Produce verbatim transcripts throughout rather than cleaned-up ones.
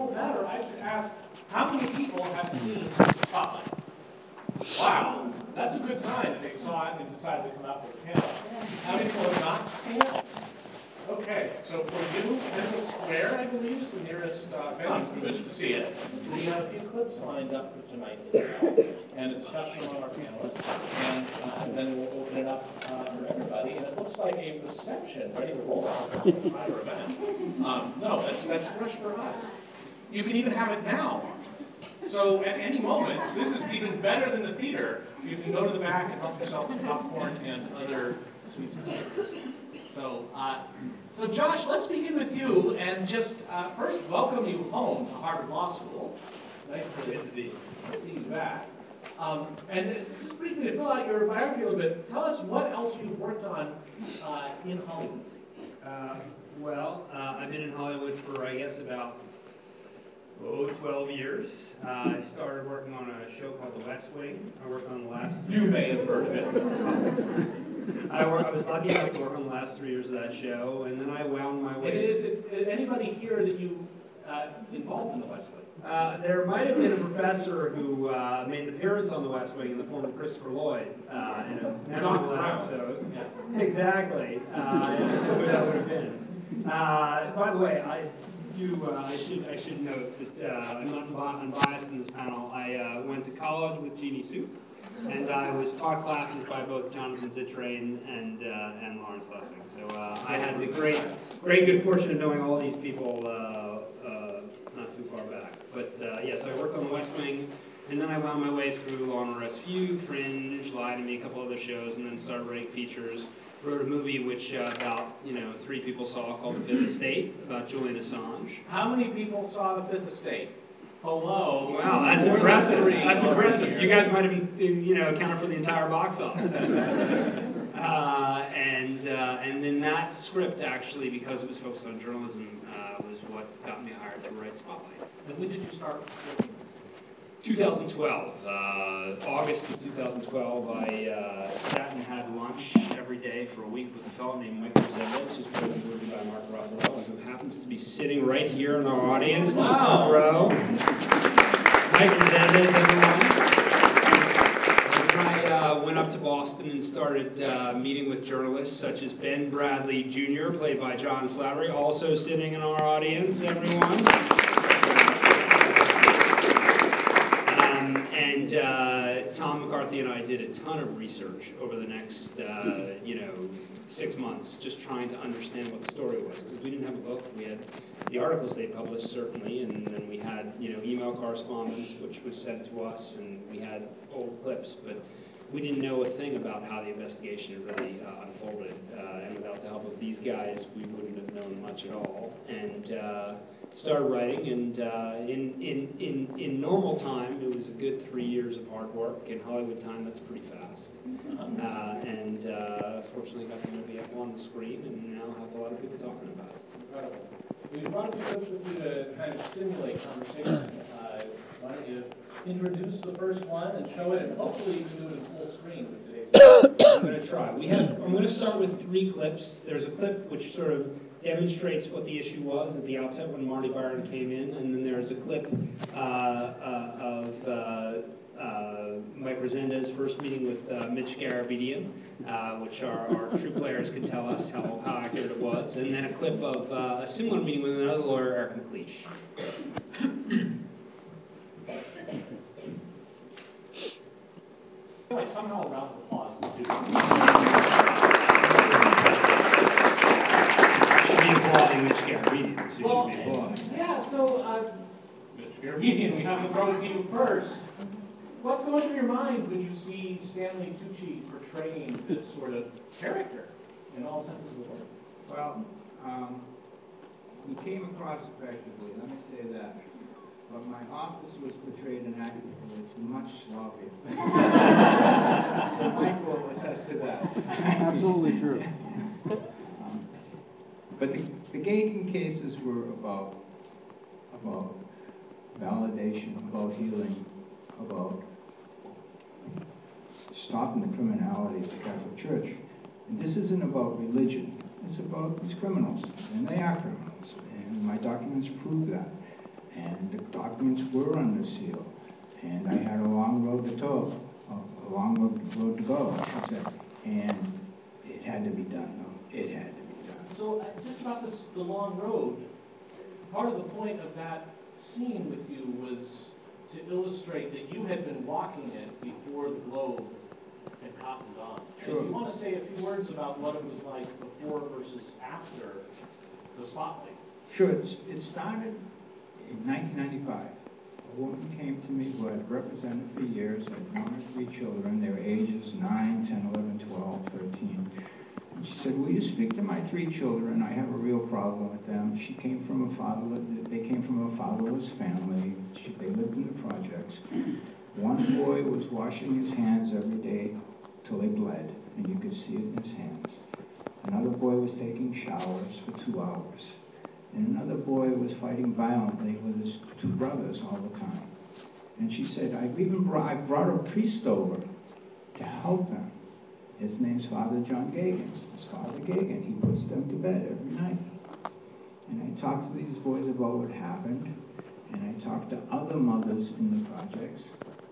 don't matter, I should ask, how many people have seen Spotlight? Wow, that's a good sign that they saw it and decided to come out with a panel. How many people have not seen it? Okay, so for you, Dental Square, I believe, is the nearest uh, venue from which to see it. We have a few clips lined up for tonight as well, and a discussion among our panelists, and uh, then we'll open it up uh, for everybody. And it looks like a reception ready to roll out for the entire event. Um, no, that's that's fresh for us. You can even have it now. So at any moment, this is even better than the theater. You can go to the back and help yourself with popcorn and other sweets and savours. So, uh, so Josh, let's begin with you and just uh, first welcome you home to Harvard Law School. Nice to, to be to see you back. Um, and just briefly to fill out your biography a little bit, tell us what else you've worked on uh, in Hollywood. Uh, well, uh, I've been in Hollywood for I guess about oh, twelve years. Uh, I started working on a show called The West Wing. I worked on the last. You may have heard of it. I, work, I was lucky enough to work on the last three years of that show, and then I wound my way. And is it anybody here that you uh, involved in The West Wing? Uh, there might have been a professor who uh, made an appearance on The West Wing in the form of Christopher Lloyd uh, in a memorable episode. Yeah. Exactly. Uh, who that would have been. Uh, by the way, I do. Uh, I should. I should note that uh, I'm not unbiased in this panel. I uh, went to college with Jeannie Suk. And I was taught classes by both Jonathan Zittrain and uh, and Lawrence Lessig. So uh, I had the great great good fortune of knowing all these people uh, uh, not too far back. But uh, yeah, so I worked on The West Wing, and then I wound my way through Law and Order S V U, Fringe, Lie to Me, a couple other shows, and then started writing features. Wrote a movie which uh, about you know three people saw called The Fifth Estate about Julian Assange. How many people saw The Fifth Estate? Hello. Wow, that's impressive. That's impressive. You guys might have, you know, accounted for the entire box office. uh, and uh, and then that script actually, because it was focused on journalism, uh, was what got me hired to write Spotlight. And when did you start? twenty twelve. Uh, August of two thousand twelve, I uh, sat and had lunch every day for a week with a fellow named Mike Resendez, who's played in the movie by Mark Ruffalo, and who happens to be sitting right here in our audience, wow. in the row. Mike Resendez, everyone. And I uh, went up to Boston and started uh, meeting with journalists such as Ben Bradley Junior, played by John Slattery, also sitting in our audience, everyone. And uh, Tom McCarthy and I did a ton of research over the next, uh, you know, six months, just trying to understand what the story was, because we didn't have a book. We had the articles they published, certainly, and then we had, you know, email correspondence, which was sent to us, and we had old clips, but we didn't know a thing about how the investigation really uh, unfolded, uh, and without the help of these guys, we wouldn't have known much at all. And uh, started writing, and uh, in, in, in, in normal time, it was a good three years of hard work. In Hollywood time, that's pretty fast. Uh, and uh, fortunately got the movie up on the screen, and now have a lot of people talking about it. Incredible. We brought a few clips with you to kind of stimulate conversation. Uh, why don't you introduce the first one and show it, and hopefully you can do it in full screen with today's I'm going to try. We have, I'm going to start with three clips. There's a clip which sort of demonstrates what the issue was at the outset when Marty Byron came in, and then there's a clip uh, uh, of uh, uh, Mike Resendez first meeting with uh, Mitch Garabedian, uh, which our, our true players could tell us how, how accurate it was, and then a clip of uh, a similar meeting with another lawyer, Eric McLeish. Like somehow a round of applause is due. Should be applauding Mitch Garabedian, so Well, you should be applauding. Yeah, so, uh, Mister Garabedian, we have to throw it to you first. What's going through your mind when you see Stanley Tucci portraying this sort of character in all senses of the word? Well, um, he came across effectively, let me say that. But my office was portrayed inaccurately. It's much sloppier. So Mike will attest to that. Absolutely true. um, but the, the Gagin cases were about, about validation, about healing, about stopping the criminality of the Catholic Church. And this isn't about religion. It's about these criminals. And they are criminals. And my documents prove that. and the documents were under seal, and I had a long road to go, a long road to go, I should say, and it had to be done, though. It had to be done. So uh, just about this, the long road, part of the point of that scene with you was to illustrate that you had been walking it before the Globe had cottoned on. Sure. And you want to say a few words about what it was like before versus after the spotlight? Sure. It's, it started in nineteen ninety-five. A woman came to me who I'd represented for years. I'd known her three children. They were ages nine, ten, eleven, twelve, thirteen. And she said, will you speak to my three children? I have a real problem with them. She came from a fatherless, they came from a fatherless family. She, they lived in the projects. One boy was washing his hands every day till they bled, and you could see it in his hands. Another boy was taking showers for two hours. And another boy was fighting violently with his two brothers all the time. And she said, I've even brought, I brought a priest over to help them. His name's Father John Gagin. It's Father Gagin. He puts them to bed every night. And I talked to these boys about what happened, and I talked to other mothers in the projects.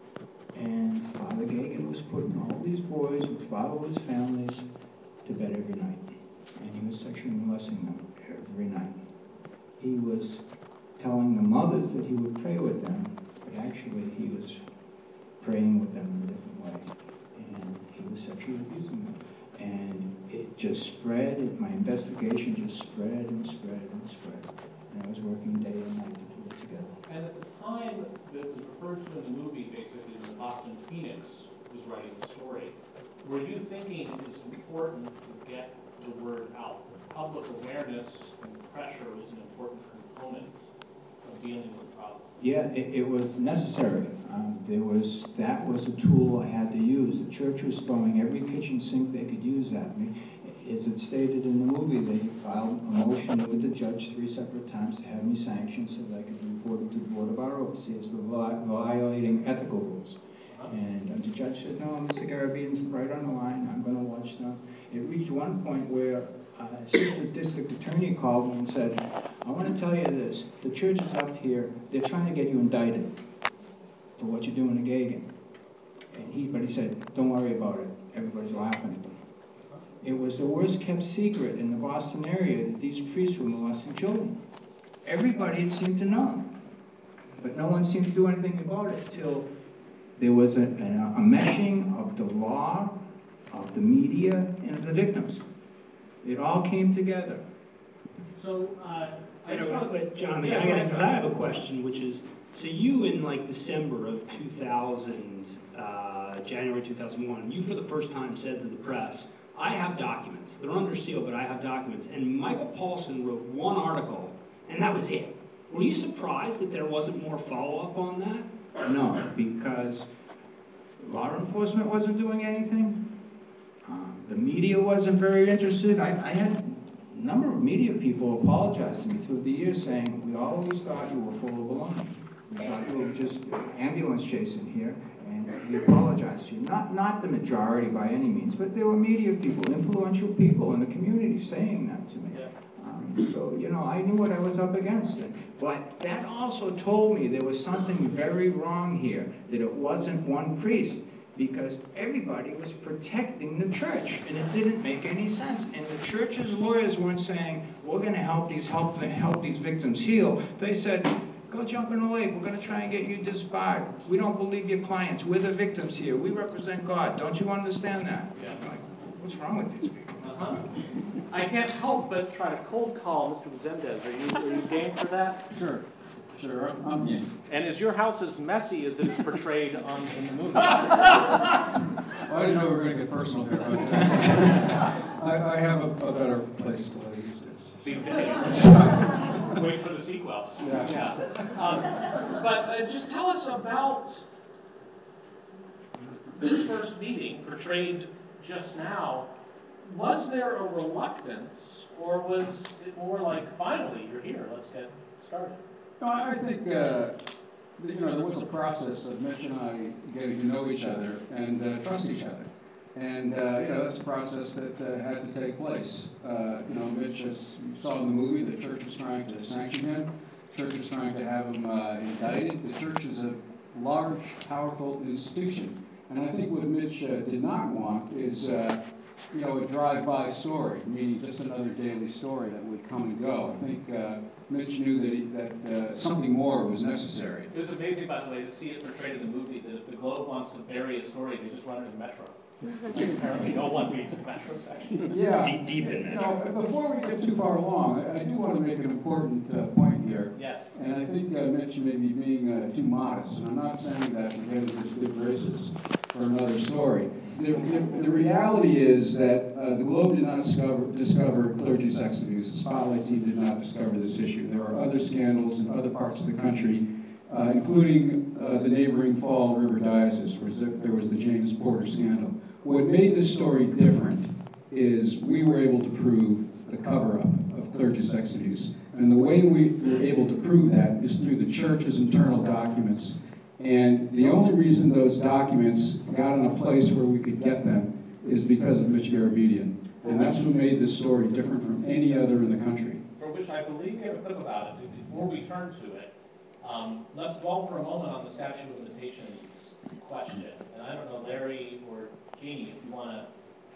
And Father Gagin was putting all these boys with fatherless families to bed every night. And he was sexually molesting them every night. He was telling the mothers that he would pray with them, but actually he was praying with them in a different way. And he was sexually abusing them. And it just spread, it, my investigation just spread and spread and spread. And I was working day and night to put it together. And at the time that was referred to in the movie, basically, when Boston Phoenix was writing the story, were you thinking it was important to get the word out? Public awareness and pressure was an important component of dealing with the problem. Yeah, it, it was necessary. Um, there was that was a tool I had to use. The church was throwing every kitchen sink they could use at me. As it stated in the movie, they filed a motion with the judge three separate times to have me sanctioned so that I could be reported to the Board of Our Overseers for violating ethical rules. And uh, the judge said, no, Mister Garabedian's right on the line. I'm going to watch them. It reached one point where uh, Assistant District Attorney called me and said, I want to tell you this. The church is up here. They're trying to get you indicted for what you're doing to Gagin. And he, but he said, don't worry about it. Everybody's laughing. It was the worst kept secret in the Boston area that these priests were molesting children. Everybody seemed to know. But no one seemed to do anything about it till there was a, a, a meshing of the law, of the media, and of the victims. It all came together. So, uh, I Wait, just want wait, to... John, yeah, I, gotta, go cause ahead. I have a question, which is, so you in like December of two thousand, uh, January two thousand one, you for the first time said to the press, I have documents. They're under seal, but I have documents. And Michael Paulson wrote one article, and that was it. Were you surprised that there wasn't more follow-up on that? No, because law enforcement wasn't doing anything. Um, the media wasn't very interested. I, I had a number of media people apologize to me through the years saying, we always thought you were full of baloney. We thought you were just ambulance chasing here, and we apologize to you. Not, not the majority by any means, but there were media people, influential people in the community saying that to me. Yeah. Um, so, you know, I knew what I was up against. But that also told me there was something very wrong here, that it wasn't one priest, because everybody was protecting the church, and it didn't make any sense. And the church's lawyers weren't saying, we're going to help these help, help these victims heal. They said, go jump in the lake. We're going to try and get you disbarred. We don't believe your clients. We're the victims here. We represent God. Don't you understand that? Yeah. I'm like, what's wrong with these people? Uh-huh. I can't help but try to cold call Mister Zemdes. Are you, are you game for that? Sure. Sure, I'm, I'm game. And is your house as messy as it is portrayed on in the movie? Well, I didn't know we were going to get personal here, but uh, I, I have a, a better place to live these days. These days. Wait for the sequel. Yeah. yeah. Um, but uh, just tell us about this first meeting, portrayed just now. Was there a reluctance, or was it more like, finally, you're here, let's get started? No, I I think, uh, that, you know, there was a process of Mitch and I getting to know each other and uh, trust each other. And, uh, you know, that's a process that uh, had to take place. Uh, you know, Mitch, as you saw in the movie, the church was trying to sanction him. The church was trying to have him uh, united. The church is a large, powerful institution. And I think what Mitch uh, did not want is, uh, you know, a drive-by story, meaning just another daily story that would come and go. I think uh, Mitch knew that, he, that uh, something more was necessary. It was amazing, by the way, to see it portrayed in the movie, that if the Globe wants to bury a story, they just run it in Metro. Apparently no one reads the Metro section. Yeah. Deep, deep in You know, before we get too far along, I, I do want to make an important uh, point here. Yes. And I think uh, Mitch may be being uh, too modest, and I'm not saying that to get into his good graces for another story. The, the, the reality is that uh, the Globe did not discover, discover clergy sex abuse. The Spotlight team did not discover this issue. There are other scandals in other parts of the country, uh, including uh, the neighboring Fall River Diocese, where there was the James Porter scandal. What made this story different is we were able to prove the cover-up of clergy sex abuse. And the way we were able to prove that is through the church's internal documents. And the only reason those documents got in a place where we could get them is because of Mitch Garabedian. And that's what made this story different from any other in the country. For which I believe we have a clip about it. Before we turn to it, um, let's dwell for a moment on the statute of limitations question. And I don't know, Larry or Jeannie, if you want to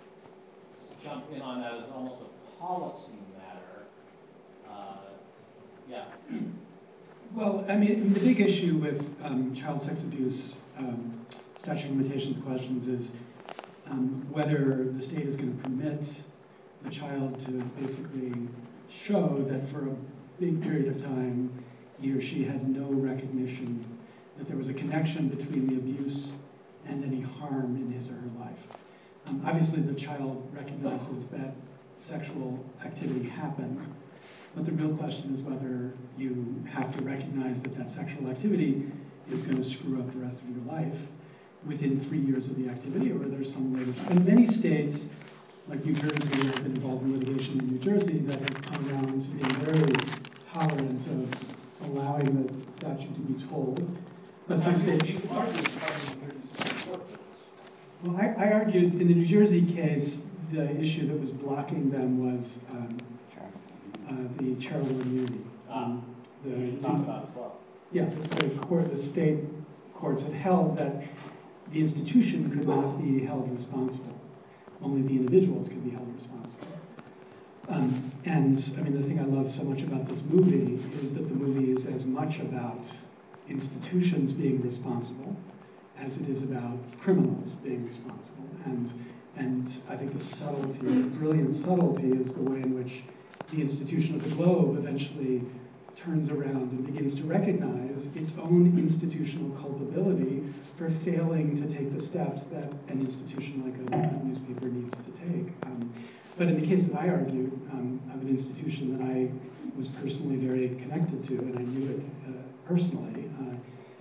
jump in on that as almost a policy matter. Uh, yeah. Well, I mean, the big issue with um, child sex abuse um, statute of limitations questions is um, whether the state is going to permit the child to basically show that for a big period of time he or she had no recognition that there was a connection between the abuse and any harm in his or her life. Um, obviously, the child recognizes that sexual activity happened, but the real question is whether you have to recognize that that sexual activity is going to screw up the rest of your life within three years of the activity, or there's some way to... In many states, like New Jersey, I've been involved in litigation in New Jersey that has come around to being very tolerant of allowing the statute to be told. But some states... Well, I, I argued in the New Jersey case, the issue that was blocking them was um, uh, the charitable immunity. Um, the, you talk about as well. Yeah, the, the, court, the state courts had held that the institution could not be held responsible. Only the individuals could be held responsible. Um, and, I mean, the thing I love so much about this movie is that the movie is as much about institutions being responsible as it is about criminals being responsible. And, and I think the subtlety, the brilliant subtlety is the way in which the institution of the Globe eventually turns around and begins to recognize its own institutional culpability for failing to take the steps that an institution like a, a newspaper needs to take. Um, but in the case that I argued, um, of an institution that I was personally very connected to, and I knew it uh, personally, uh,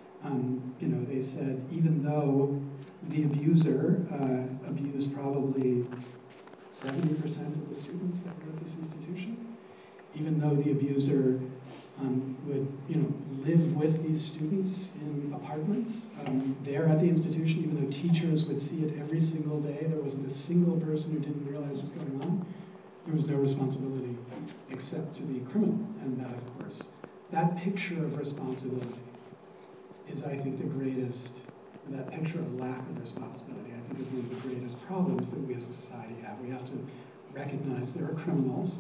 um, you know, they said even though the abuser uh, abused probably seventy percent of the students that were at this institution, even though the abuser um, would, you know, live with these students in apartments um, there at the institution, even though teachers would see it every single day, there wasn't a single person who didn't realize what was going on. There was no responsibility except to the criminal, and that, of course, that picture of responsibility is, I think, the greatest. That picture of lack of responsibility, I think, is one of the greatest problems that we as a society have. We have to recognize there are criminals,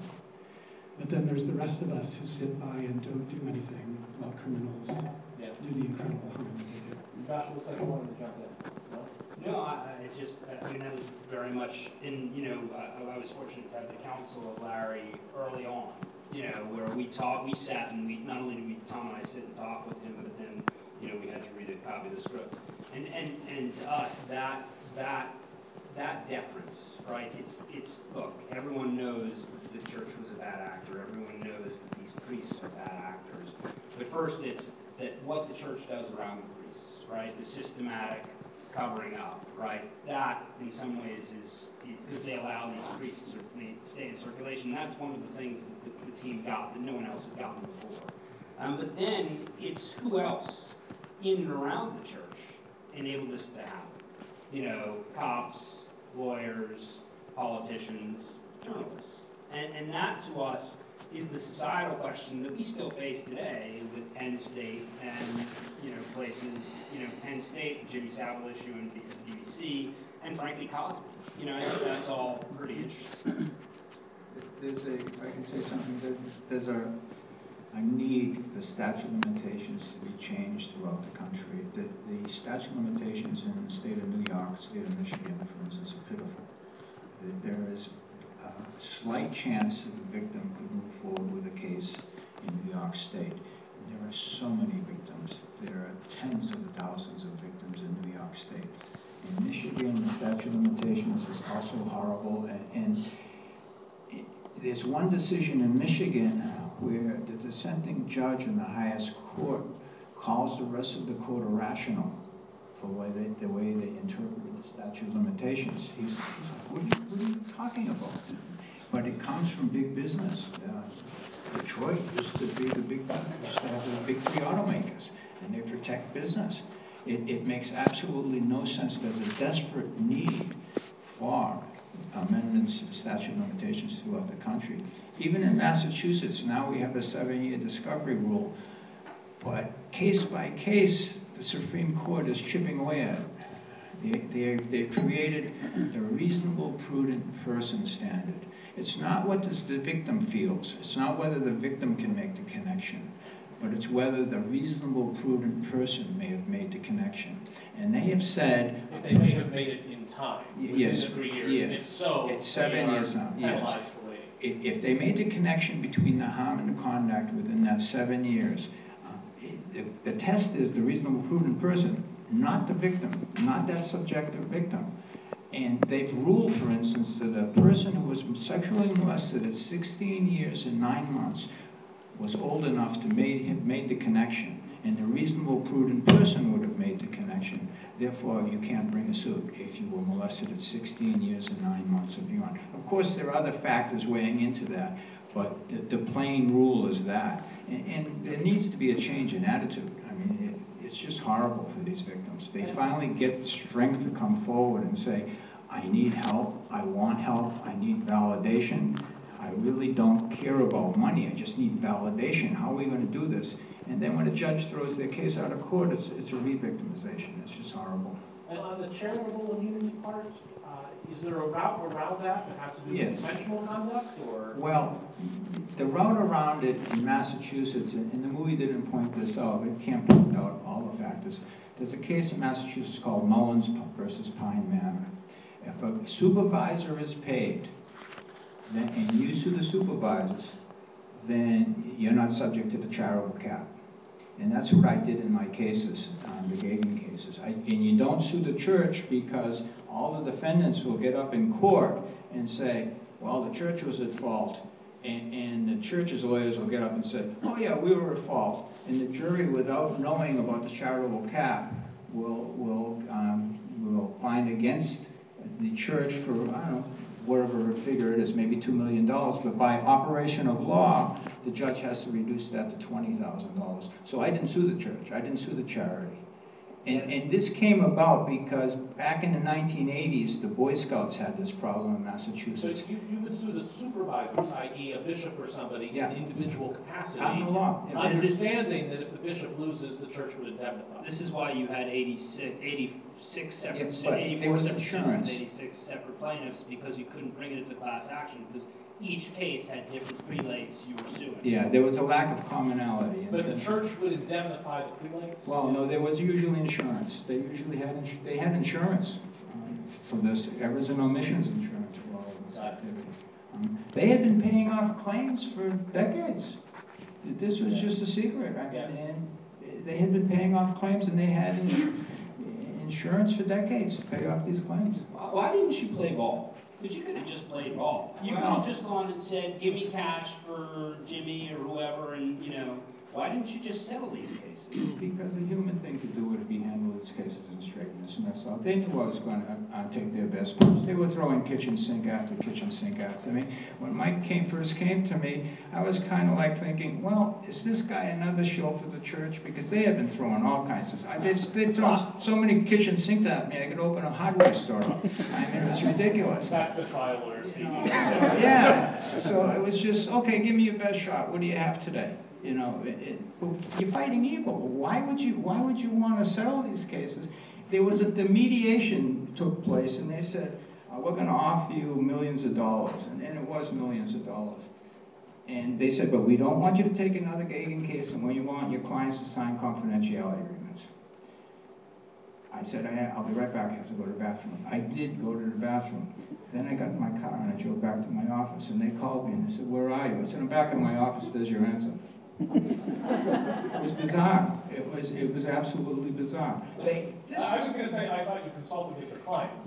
but then there's the rest of us who sit by and don't do anything while criminals Yeah. do the incredible harm that they do. Josh, looks like you wanted to jump in. No? No, I, I just, I mean, that was very much in, you know, I, I was fortunate to have the counsel of Larry early on, you know, where we talked, we sat and we, not only did we, Tom and I sit and talk with him, but then, you know, we had to read a copy of the script. And, and, and to us, that, that, that deference, right, it's, it's, look, everyone knows that the church was a bad actor, everyone knows that these priests are bad actors, but first it's that what the church does around the priests, right, the systematic covering up, right, that in some ways is, because they allow these priests to stay in circulation, that's one of the things that the, the team got that no one else had gotten before. Um, but then it's who else in and around the church enabled this to happen. You know, cops, lawyers, politicians, journalists. And, and that to us is the societal question that we still face today with Penn State and, places, you know, Penn State, the Jimmy Savile issue, and because of B B C, and frankly Cosby. You know, I think that's all pretty interesting. There's a, if I can say something, there's, there's a, a need for statute of limitations to be changed throughout the country. The, the statute of limitations in the state of New York, the state of Michigan, for instance, are pitiful. There is a slight chance that the victim could move forward with a case in New York State. There are so many victims. There are tens of thousands of victims in New York State. In Michigan, the statute of limitations is also horrible, and, and it, there's one decision in Michigan where the dissenting judge in the highest court calls the rest of the court irrational for the way they, the way they interpreted the statute of limitations. He's, he's like, what are, you, what are you talking about? But it comes from big business. Uh, Detroit used to be the big, used to have the big three automakers, and they protect business. It, it makes absolutely no sense. There's a desperate need for amendments to the statute of limitations throughout the country. Even in Massachusetts, now we have a seven-year discovery rule. But case by case, the Supreme Court is chipping away at it. They, they, they've created the reasonable, prudent person standard. It's not what does the victim feels. It's not whether the victim can make the connection, but it's whether the reasonable, prudent person may have made the connection. And they have said... They may have made it in time, within yes, the three years. Yes. If so, it's seven they years are now. penalized Yes. for waiting. If, if they made the connection between the harm and the conduct within that seven years, uh, it, the, the test is the reasonable, prudent person, not the victim, not that subjective victim. And they've ruled, for instance, that a person who was sexually molested at sixteen years and nine months was old enough to made, have made the connection, and the reasonable, prudent person would have made the connection. Therefore, you can't bring a suit if you were molested at sixteen years and nine months or beyond. Of course, there are other factors weighing into that, but the, the plain rule is that. And, and there needs to be a change in attitude. I mean, it, it's just horrible for these victims. They finally get the strength to come forward and say, I need help, I want help, I need validation. I really don't care about money, I just need validation. How are we going to do this? And then when a judge throws their case out of court, it's, it's a re-victimization. It's just horrible. And on the charitable immunity part, uh, is there a route around that that has to do Yes. with intentional conduct? Or? Well, the route around it in Massachusetts, and, and the movie didn't point this out, it can't point out all the factors. There's a case in Massachusetts called Mullins versus Pine Manor. If a supervisor is paid, then, and you sue the supervisors, then you're not subject to the charitable cap. And that's what I did in my cases, um, the Gagan cases. I, and you don't sue the church because all the defendants will get up in court and say, well, the church was at fault. And, and the church's lawyers will get up and say, oh yeah, we were at fault. And the jury, without knowing about the charitable cap, will, will, um, will find against the church for, I don't know, whatever figure it is, maybe two million dollars, but by operation of law, the judge has to reduce that to twenty thousand dollars. So I didn't sue the church, I didn't sue the charity. And, and this came about because back in the nineteen eighties, the Boy Scouts had this problem in Massachusetts. So you, you would sue the supervisors, that is a bishop or somebody, Yeah. in individual capacity, Out in the law. Yeah. understanding that if the bishop loses, the church would indemnify. This is why you had eighty-six, eighty-six separate, Yeah, but eighty-four there was separate insurance. suits, eighty-six separate plaintiffs, because you couldn't bring it as a class action, because each case had different prelates you were suing. Yeah, there was a lack of commonality. in But the terms of- church would indemnify the prelates? Well, no, there was usually insurance. They usually had, ins- they had insurance um, for this, errors and omissions insurance for all of this Got it. activity. Um, They had been paying off claims for decades. This was Yeah. just a secret. I mean, Yeah. and they had been paying off claims, and they had ins- insurance for decades to pay off these claims. Why why didn't you play ball? Because you could have just played ball. You could Well- have just gone and said, give me cash for Jimmy or whoever, and, you know, why didn't you just settle these cases? Because the human thing to do would be handle these cases and straighten this mess out. They knew I was going to uh, take their best punch. They were throwing kitchen sink after kitchen sink after me. When Mike came first came to me, I was kind of like thinking, well, is this guy another show for the church? Because they have been throwing all kinds of... I, they, they've thrown so many kitchen sinks at me, I could open a hardware store up. I mean, it's ridiculous. That's the trial lawyer speaking. Yeah, so it was just, okay, give me your best shot. What do you have today? You know, it, it, you're fighting evil. Why would you? Why would you want to settle these cases? There was a, the mediation took place, and they said, uh, "We're going to offer you millions of dollars," and, and it was millions of dollars. And they said, "But we don't want you to take another Gagin case, and we want your clients to sign confidentiality agreements." I said, I, "I'll be right back. I have to go to the bathroom." I did go to the bathroom. Then I got in my car and I drove back to my office, and they called me and they said, "Where are you?" I said, "I'm back in my office. There's your answer." It was bizarre. It was it was absolutely bizarre. They, this I was going to say, I thought you consulted with your clients.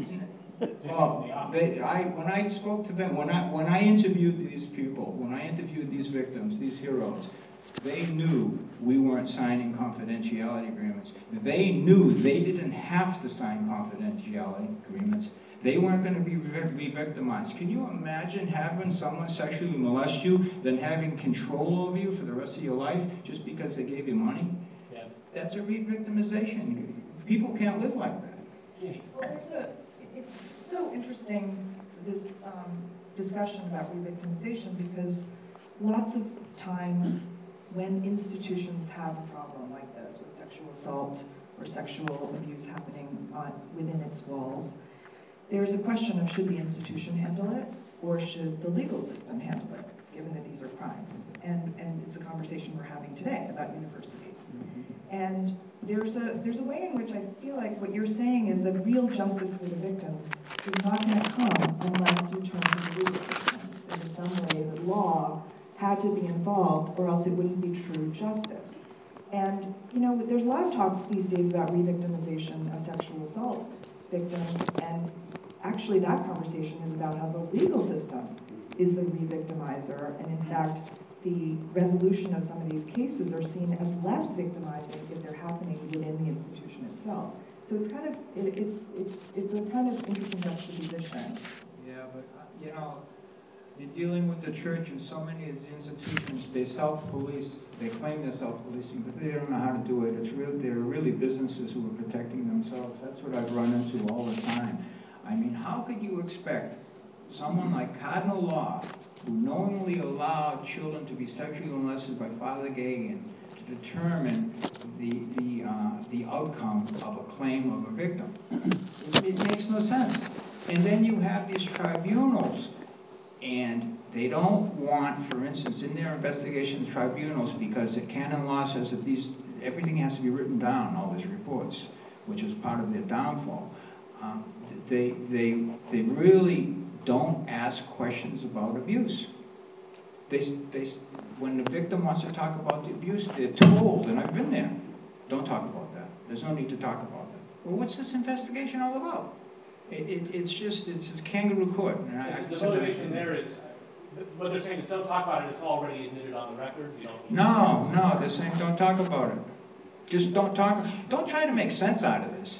Well, they, I, when I spoke to them, when I, when I interviewed these people, when I interviewed these victims, these heroes, they knew we weren't signing confidentiality agreements. They knew they didn't have to sign confidentiality agreements. They weren't going to be re-victimized. Can you imagine having someone sexually molest you, then having control over you for the rest of your life just because they gave you money? Yeah. That's a re-victimization. People can't live like that. Well, there's a, it's so interesting, this um, discussion about re-victimization, because lots of times when institutions have a problem like this, with sexual assault or sexual abuse happening on, within its walls, there's a question of should the institution handle it or should the legal system handle it, given that these are crimes. And, and it's a conversation we're having today about universities. And there's a, there's a way in which I feel like what you're saying is that real justice for the victims is not going to come unless you turn to the legal system. And in some way the law had to be involved or else it wouldn't be true justice. And, you know, there's a lot of talk these days about re-victimization of sexual assault victims, and actually that conversation is about how the legal system is the re-victimizer, and in fact, the resolution of some of these cases are seen as less victimizing if they're happening within the institution itself. So it's kind of, it, it's, it's, it's a kind of interesting juxtaposition. Yeah, but, uh, you know, you're dealing with the church, and so many of these institutions, they self-police, they claim they're self-policing, but they don't know how to do it. It's real, they're really businesses who are protecting themselves. That's what I've run into all the time. I mean, how could you expect someone like Cardinal Law, who knowingly allowed children to be sexually molested by Father Gagin, to determine the, the, uh, the outcome of a claim of a victim? It, it makes no sense. And then you have these tribunals, and they don't want, for instance, in their investigations tribunals, because the canon law says that these, everything has to be written down, all these reports, which is part of their downfall. Um, they, they, they really don't ask questions about abuse. They, they, when the victim wants to talk about the abuse, they're told, and I've been there, don't talk about that. There's no need to talk about that. Well, what's this investigation all about? It, it, it's just, it's, it's kangaroo court. And I, the I motivation there is, what they're saying is don't talk about it, it's already admitted on the record. You don't no, no, they're saying don't talk about it. Just don't talk, don't try to make sense out of this.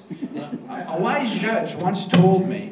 A wise judge once told me,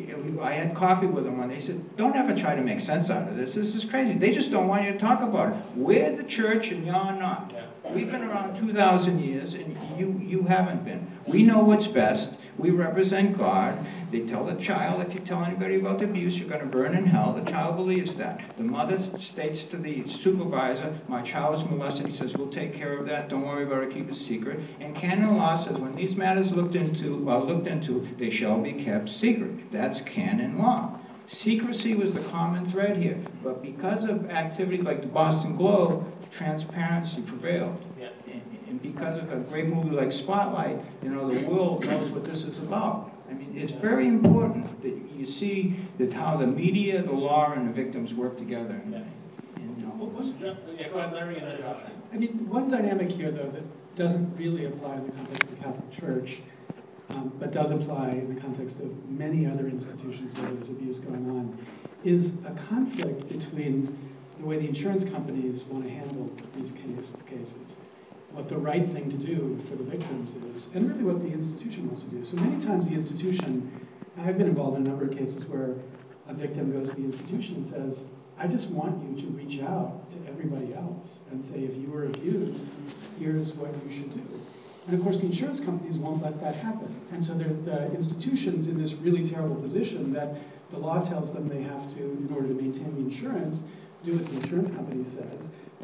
I had coffee with him, and they said, don't ever try to make sense out of this. This is crazy. They just don't want you to talk about it. We're the church, and you're not. We've been around two thousand years, and you, you haven't been. We know what's best. We represent God. They tell the child, if you tell anybody about the abuse, you're going to burn in hell. The child believes that. The mother states to the supervisor, my child was molested. He says, we'll take care of that. Don't worry about it. Keep it secret. And canon law says when these matters looked into, well, looked into, they shall be kept secret. That's canon law. Secrecy was the common thread here. But because of activities like the Boston Globe, transparency prevailed. Yeah. And, and because of a great movie like Spotlight, you know, the world knows what this is about. I mean, it's very important that you see that how the media, the law, and the victims work together. Yeah. And, you know, Well, who's, yeah, go ahead, Larry, and then Josh. I mean, one dynamic here, though, that doesn't really apply in the context of the Catholic Church, um, but does apply in the context of many other institutions where there's abuse going on, is a conflict between the way the insurance companies want to handle these case, cases, what the right thing to do for the victims is, and really what the institution wants to do. So many times the institution, I've been involved in a number of cases where a victim goes to the institution and says, I just want you to reach out to everybody else and say, if you were abused, here's what you should do. And of course the insurance companies won't let that happen. And so they're the institutions in this really terrible position that the law tells them they have to, in order to maintain the insurance, do what the insurance company says.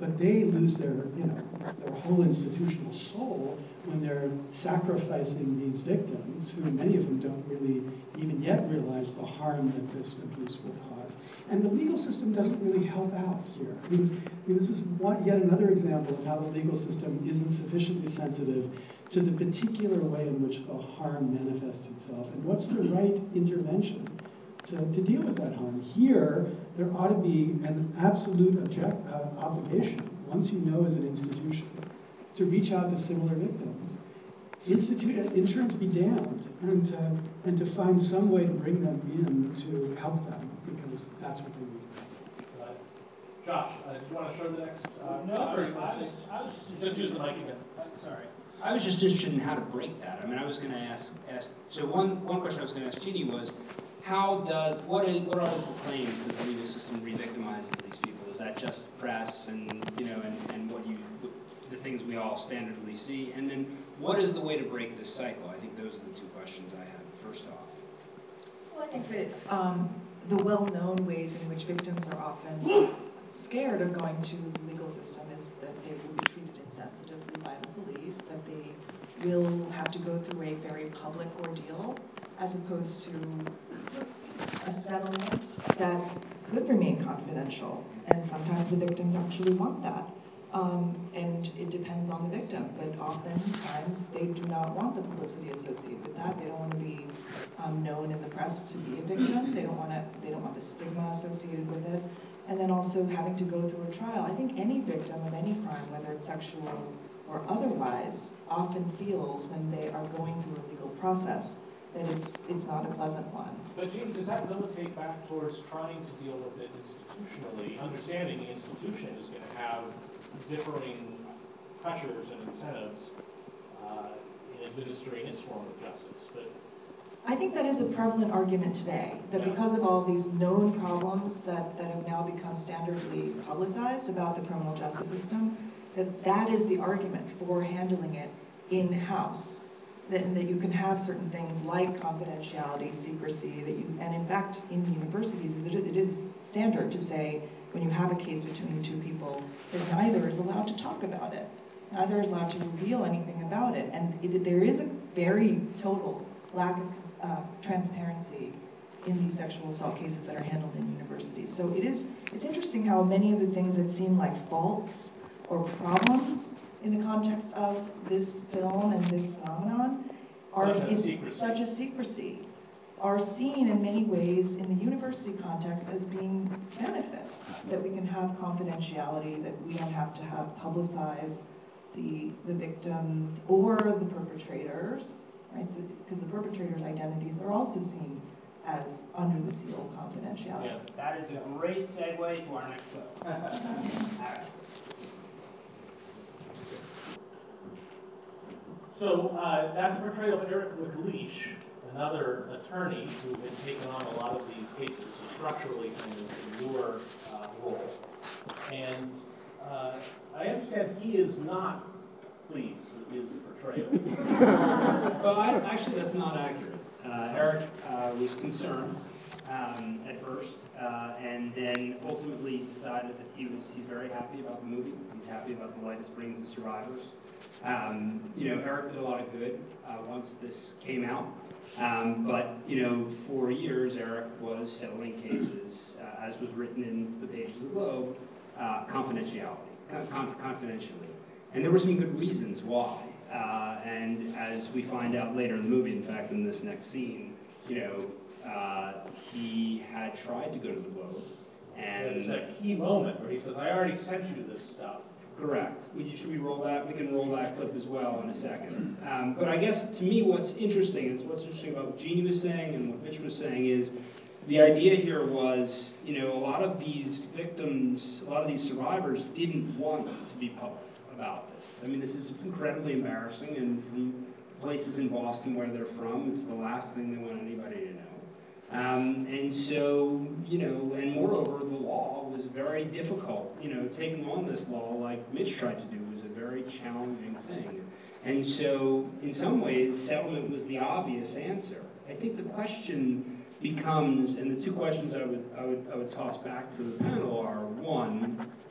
but they lose their, you know, their whole institutional soul when they're sacrificing these victims, who many of them don't really even yet realize the harm that this abuse will cause. And the legal system doesn't really help out here. I mean, I mean, this is one, yet another example of how the legal system isn't sufficiently sensitive to the particular way in which the harm manifests itself, and what's the right intervention to, to deal with that harm. Here, there ought to be an absolute object, uh, obligation, once you know as an institution, to reach out to similar victims. Institute, insurance be damned, and, uh, and to find some way to bring them in to help them, because that's what they need. Uh, Josh, uh, do you want to show the next? Uh, No, I was, I was, I was just, just use the mic again. Uh, sorry. I was just interested in how to break that. I mean, I was going to ask, ask. So one, one question I was going to ask Jeannie was, how does what is what are the claims that the legal system re-victimizes these people? Is that just press and you know and, and what you the things we all standardly see? And then what is the way to break this cycle? I think those are the two questions I have. First off. Well, I think that um, the well-known ways in which victims are often scared of going to the legal system is that they will be treated insensitively by the police, that they will have to go through a very public ordeal, as opposed to a settlement that could remain confidential. And sometimes the victims actually want that. Um, and it depends on the victim, but oftentimes they do not want the publicity associated with that. They don't want to be um, known in the press to be a victim. They don't want to. They don't want the stigma associated with it. And then also having to go through a trial. I think any victim of any crime, whether it's sexual or otherwise, often feels when they are going through a legal process that it's it's not a pleasant one. But Jeannie, does that militate back towards trying to deal with it institutionally, understanding the institution is going to have differing pressures and incentives uh, in administering its form of justice? But I think that is a prevalent argument today, that yeah. because of all these known problems that, that have now become standardly publicized about the criminal justice system, that that is the argument for handling it in-house. That, that you can have certain things like confidentiality, secrecy, that you, and in fact, in universities, it is, it is standard to say, when you have a case between two people, that neither is allowed to talk about it. Neither is allowed to reveal anything about it. And it, there is a very total lack of uh, transparency in these sexual assault cases that are handled in universities. So it is, it's interesting how many of the things that seem like faults or problems in the context of this film and this phenomenon are such as in, secrecy. such as secrecy are seen in many ways in the university context as being benefits, that we can have confidentiality, that we don't have to have publicize the, the victims or the perpetrators, right? Because the, the perpetrators' identities are also seen as under the seal of confidentiality. Yeah. That is a great segue to our next show. All right. So uh, that's a portrayal of Eric McLeish, another attorney who had taken on a lot of these cases, so structurally kind of in your uh, role. And uh, I understand he is not pleased with his portrayal. Well, I, actually, that's not accurate. Uh, Eric uh, was concerned um, at first, uh, and then ultimately decided that he was he's very happy about the movie. He's happy about the light it brings to survivors. Um, you know, Eric did a lot of good uh, once this came out. Um, but, you know, for years, Eric was settling cases, uh, as was written in the pages of the Globe, uh, confidentiality, con- confidentially. And there were some good reasons why. Uh, and as we find out later in the movie, in fact, in this next scene, you know, uh, he had tried to go to the Globe. And there's that key moment where he says, I already sent you this stuff. Correct. We, should we roll that? We can roll that clip as well in a second. Um, but I guess to me what's interesting, is what's interesting about what Jeannie was saying and what Mitch was saying is the idea here was, you know, a lot of these victims, a lot of these survivors didn't want to be public about this. I mean, this is incredibly embarrassing, and from places in Boston where they're from, it's the last thing they want anybody to know. Um, and so, you know, and moreover, the law was very difficult. You know, taking on this law, like Mitch tried to do, was a very challenging thing. And so, in some ways, settlement was the obvious answer. I think the question becomes, and the two questions I would, I would, I would toss back to the panel are, one,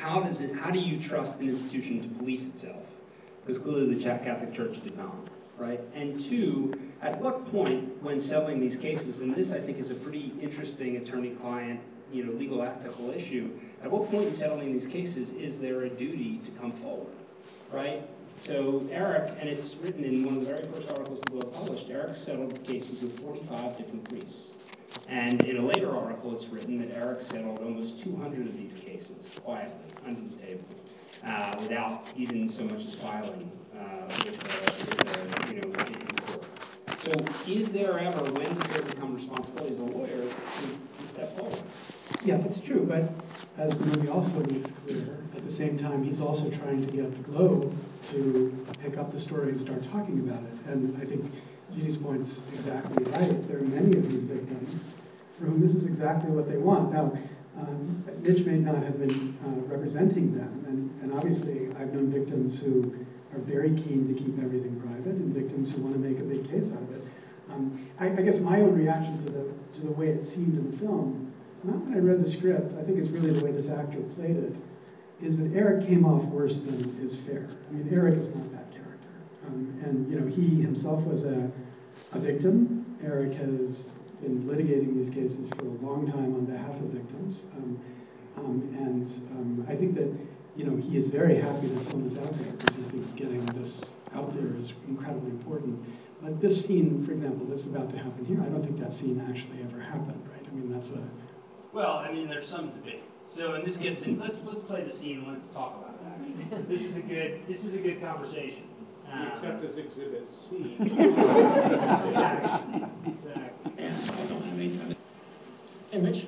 how does it, how do you trust an institution to police itself? Because clearly the Catholic Church did not, right? And two, at what point when settling these cases, and this I think is a pretty interesting attorney-client, you know, legal ethical issue, at what point in settling these cases is there a duty to come forward, right? So Eric, and it's written in one of the very first articles the book published, Eric settled cases with forty-five different priests. And in a later article, it's written that Eric settled almost two hundred of these cases quietly, under the table, uh, without even so much as filing uh, with, uh, with uh, you know, in court. So is there ever, when does there become responsibility as a lawyer to, to step forward? Yeah, that's true, but as the movie also makes clear, at the same time, he's also trying to get the Globe to pick up the story and start talking about it. And I think Judy's point's exactly right. There are many of these victims for whom this is exactly what they want. Now, um, Mitch may not have been uh, representing them, and, and obviously I've known victims who are very keen to keep everything private and victims who want to make a big case out of it. Um, I, I guess my own reaction to the, to the way it seemed in the film, not when I read the script, I think it's really the way this actor played it, is that Eric came off worse than is fair. I mean, Eric is not that character. Um, and, you know, he himself was a, a victim. Eric has been litigating these cases for a long time on behalf of victims. Um, um, and um, I think that, you know, he is very happy that film is out there because he thinks getting this out there is incredibly important. But this scene, for example, that's about to happen here, I don't think that scene actually ever happened, right? I mean, that's a... Well, I mean, there's some debate. So, and this gets in. Let's let's play the scene. And let's talk about that. Because this is a good this is a good conversation. Um, Except as Exhibit C. Exactly. Exactly. Image.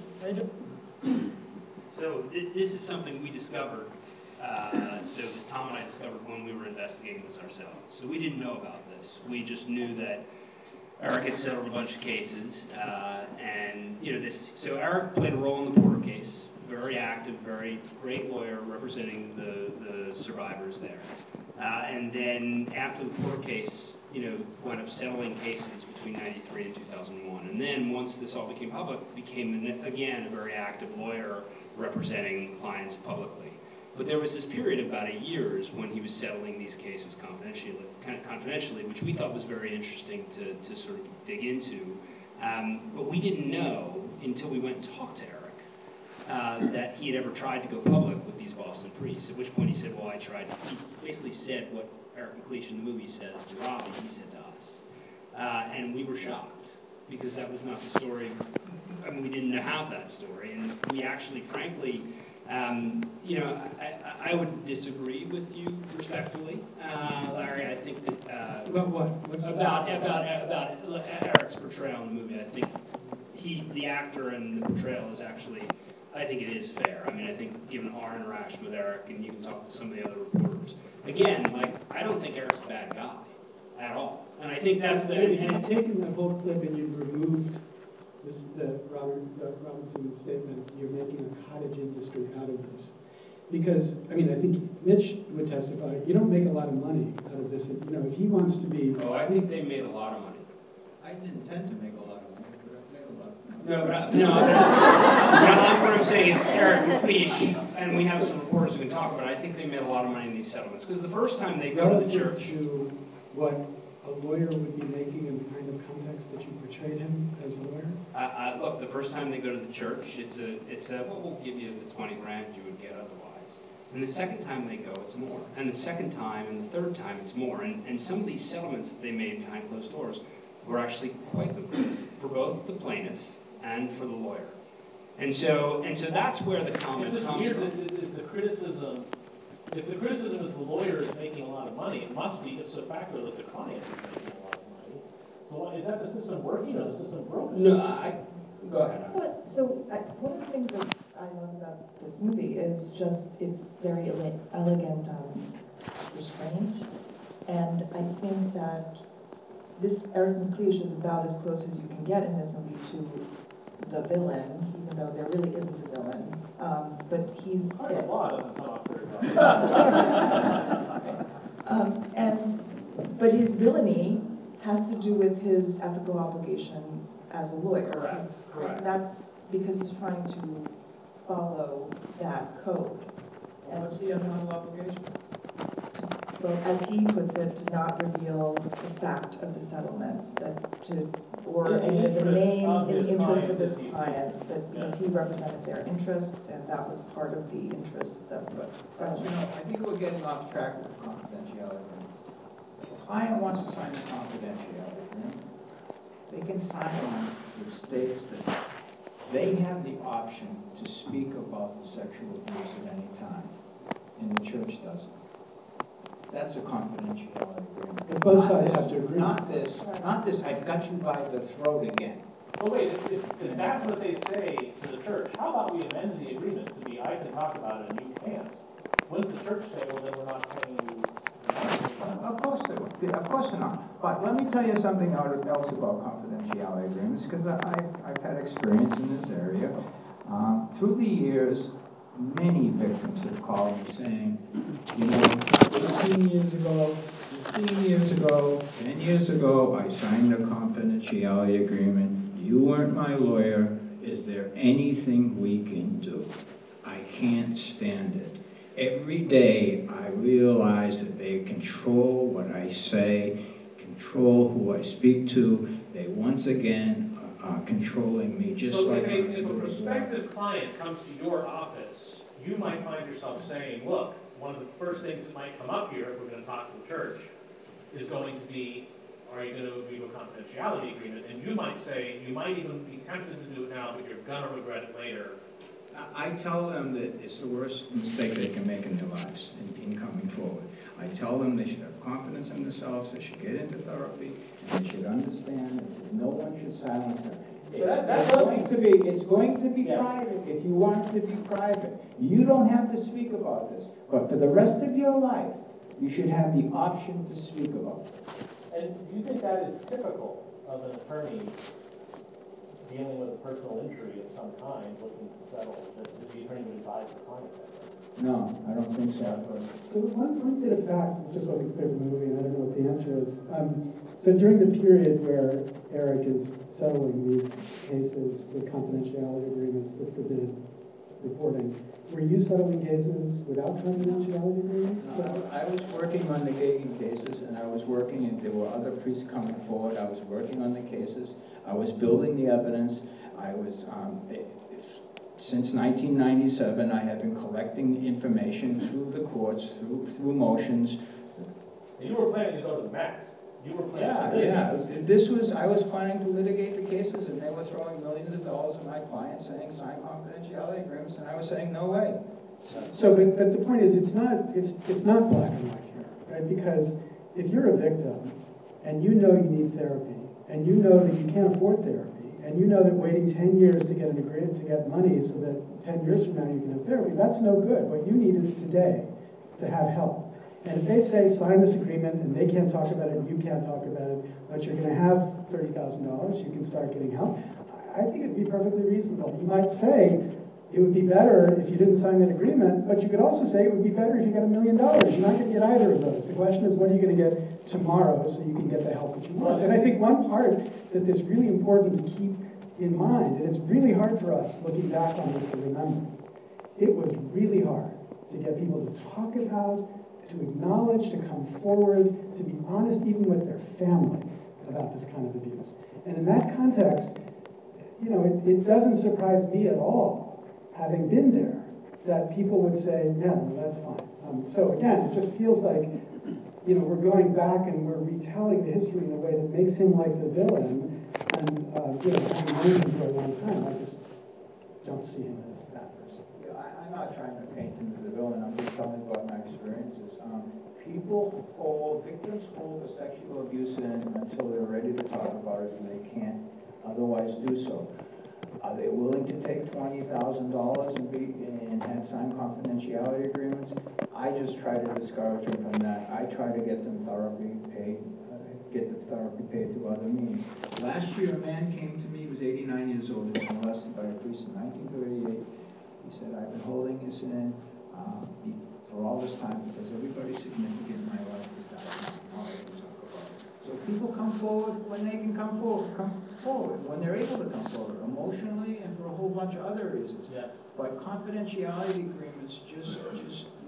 So th- this is something we discovered. Uh, so that Tom and I discovered when we were investigating this ourselves. So we didn't know about this. We just knew that Eric had settled a bunch of cases, uh, and you know this. So Eric played a role in the Porter case. Very active, very great lawyer representing the, the survivors there. Uh, and then after the Porter case, you know, wound up settling cases between ninety-three and two thousand one. And then once this all became public, became again a very active lawyer representing clients publicly. But there was this period of about eight years when he was settling these cases confidentially, kind of confidentially, which we thought was very interesting to, to sort of dig into. Um, but we didn't know until we went and talked to Eric uh, that he had ever tried to go public with these Boston priests. At which point he said, "Well, I tried." He basically said what Eric McLeish in the movie says to Robbie. He said to us, uh, and we were shocked because that was not the story. I mean, we didn't have that story, and we actually, frankly. Um, you know, I, I would disagree with you respectfully, uh, Larry. I think that uh, About what? What's about about about Eric's portrayal in the movie. I think he, the actor, and the portrayal is actually. I think it is fair. I mean, I think given our interaction with Eric, and you can talk to some of the other reporters. Again, like I don't think Eric's a bad guy at all, and I think that's the. If you've taken that whole clip and you've removed this, the Robert the Robinson statement, you're making a cottage industry out of this. Because, I mean, I think Mitch would testify, you don't make a lot of money out of this. You know, if he wants to be... Oh, I think they made a lot of money. I didn't intend to make a lot of money, but I made a lot of money. No, but I, no, but what I'm saying is Eric McLeish, and we have some reporters who can talk about it, I think they made a lot of money in these settlements. Because the first time they go to the church... to what a lawyer would be making in the kind of context that you portrayed him as a lawyer? Uh, uh, look, the first time they go to the church, it's a, it's a, well, we'll give you the twenty grand you would get otherwise. And the second time they go, it's more. And the second time and the third time, it's more. And, and some of these settlements that they made behind closed doors were actually quite lucrative for both the plaintiff and for the lawyer. And so, and so that's where the comment it's comes weird from. that is the criticism. If the criticism is the lawyer is making a lot of money, it must be ipso facto that the client is making a lot of money. So why, is that the system working or the system broken? No, I, go ahead. But, so, uh, one of the things that I love about this movie is just its very ele- elegant um, restraint. And I think that this Eric McLeish is about as close as you can get in this movie to the villain, even though there really isn't a villain. Um, but he's The it. law doesn't come up very well. um, and, but his villainy has to do with his ethical obligation as a lawyer. Correct, correct. That's because he's trying to follow that code. Well, what's the ethical obligation? Well, as he puts it, to not reveal the fact of the settlements, that to, or In the any of the interest names of in his the interest of clients, his as he sees clients, it. that because Yeah. he represented their interests, and that was part of the interest of the But, you settlement. know, I think we're getting off track with the confidentiality agreement. If a client wants to sign a confidentiality agreement, they can sign one that states that they have the option to speak about the sexual abuse at any time, and the church doesn't. That's a confidentiality agreement. But both Not sides this- have to agree. Not this, not this, I've got you by the throat again. Well, wait, if, if, if that's what they say to the church, how about we amend the agreement to be, I can talk about it and you can't? Wouldn't the church say, well, then we're not paying you? Of course they would. They- Of course they're not. But let me tell you something else about confidentiality agreements, because I've, I've had experience in this area. Um, through the years, many victims have called me saying, you know, fifteen years ago, fifteen years ago, ten years ago, I signed a confidentiality agreement. You weren't my lawyer. Is there anything we can do? I can't stand it. Every day I realize that they control what I say, control who I speak to. They once again are controlling me just So like if when I a, if a was born. prospective client comes to your office, you might find yourself saying, look, one of the first things that might come up here if we're going to talk to the church is going to be, are you going to agree to a confidentiality agreement? And you might say, you might even be tempted to do it now, but you're going to regret it later. I tell them that it's the worst mistake they can make in their lives in, in coming forward. I tell them they should have confidence in themselves, they should get into therapy, and they should understand that no one should silence them. It's, that- that it's does- going to be, it's going to be Yeah. private if you want it to be private. You don't have to speak about this, but for the rest of your life, you should have the option to speak about it. And do you think that is typical of an attorney dealing with a personal injury of some kind, looking to settle, that the attorney would advise the client that way? No, I don't think so. So one, one bit of facts, it just wasn't clear from the movie, and I don't know what the answer is. Um, so during the period where Eric is settling these cases with confidentiality agreements that forbid reporting, were you settling cases without confidentiality agreements? No, I, I was working on the Gagan cases, and I was working, and there were other priests coming forward. I was working on the cases. I was building the evidence. I was, um, it, since nineteen ninety-seven, I have been collecting information through the courts, through through motions. And you were planning to go to the max. You were planning Yeah, to yeah. This was, I was planning to litigate the cases, and they were throwing millions of dollars at my clients, saying sign confidentiality agreements, and I was saying no way. So, but, but the point is, it's not, it's, it's not black and white here, right? Because if you're a victim, and you know you need therapy, and you know that you can't afford therapy, and you know that waiting ten years to get an agreement, to get money so that ten years from now you can have therapy, that's no good. What you need is today to have help. And if they say, sign this agreement, and they can't talk about it, and you can't talk about it, but you're going to have thirty thousand dollars, you can start getting help, I think it'd be perfectly reasonable. You might say, it would be better if you didn't sign that agreement, but you could also say it would be better if you got a million dollars. You're not going to get either of those. The question is, what are you going to get tomorrow so you can get the help that you want? And I think one part that is really important to keep in mind, and it's really hard for us looking back on this to remember, it was really hard to get people to talk about, to acknowledge, to come forward, to be honest even with their family about this kind of abuse. And in that context, you know, it, it doesn't surprise me at all, having been there, that people would say, yeah, no, that's fine. Um, so again, it just feels like, you know, we're going back and we're retelling the history in a way that makes him like the villain. And, uh, you know, having known him for a long time, I just don't see him as that person. Yeah, I, I'm not trying to paint him as a villain. I'm just telling about my experiences. Um, people hold, victims hold a sexual abuse in until they're ready to talk about it, and they can't otherwise do so. Are they willing to take twenty thousand dollars and be and have signed confidentiality agreements? I just try to discourage them from that. I try to get them therapy paid, uh, get the therapy paid through other means. Last year, a man came to me. He was eighty-nine years old. He was molested by a priest in nineteen thirty-eight. He said, "I've been holding this in uh, for all this time because everybody significant in my life has died. Now I can talk about it." So people come forward when they can come forward, come forward, when they're able to come forward, emotionally and for a whole bunch of other reasons. Yeah. But confidentiality agreements just, just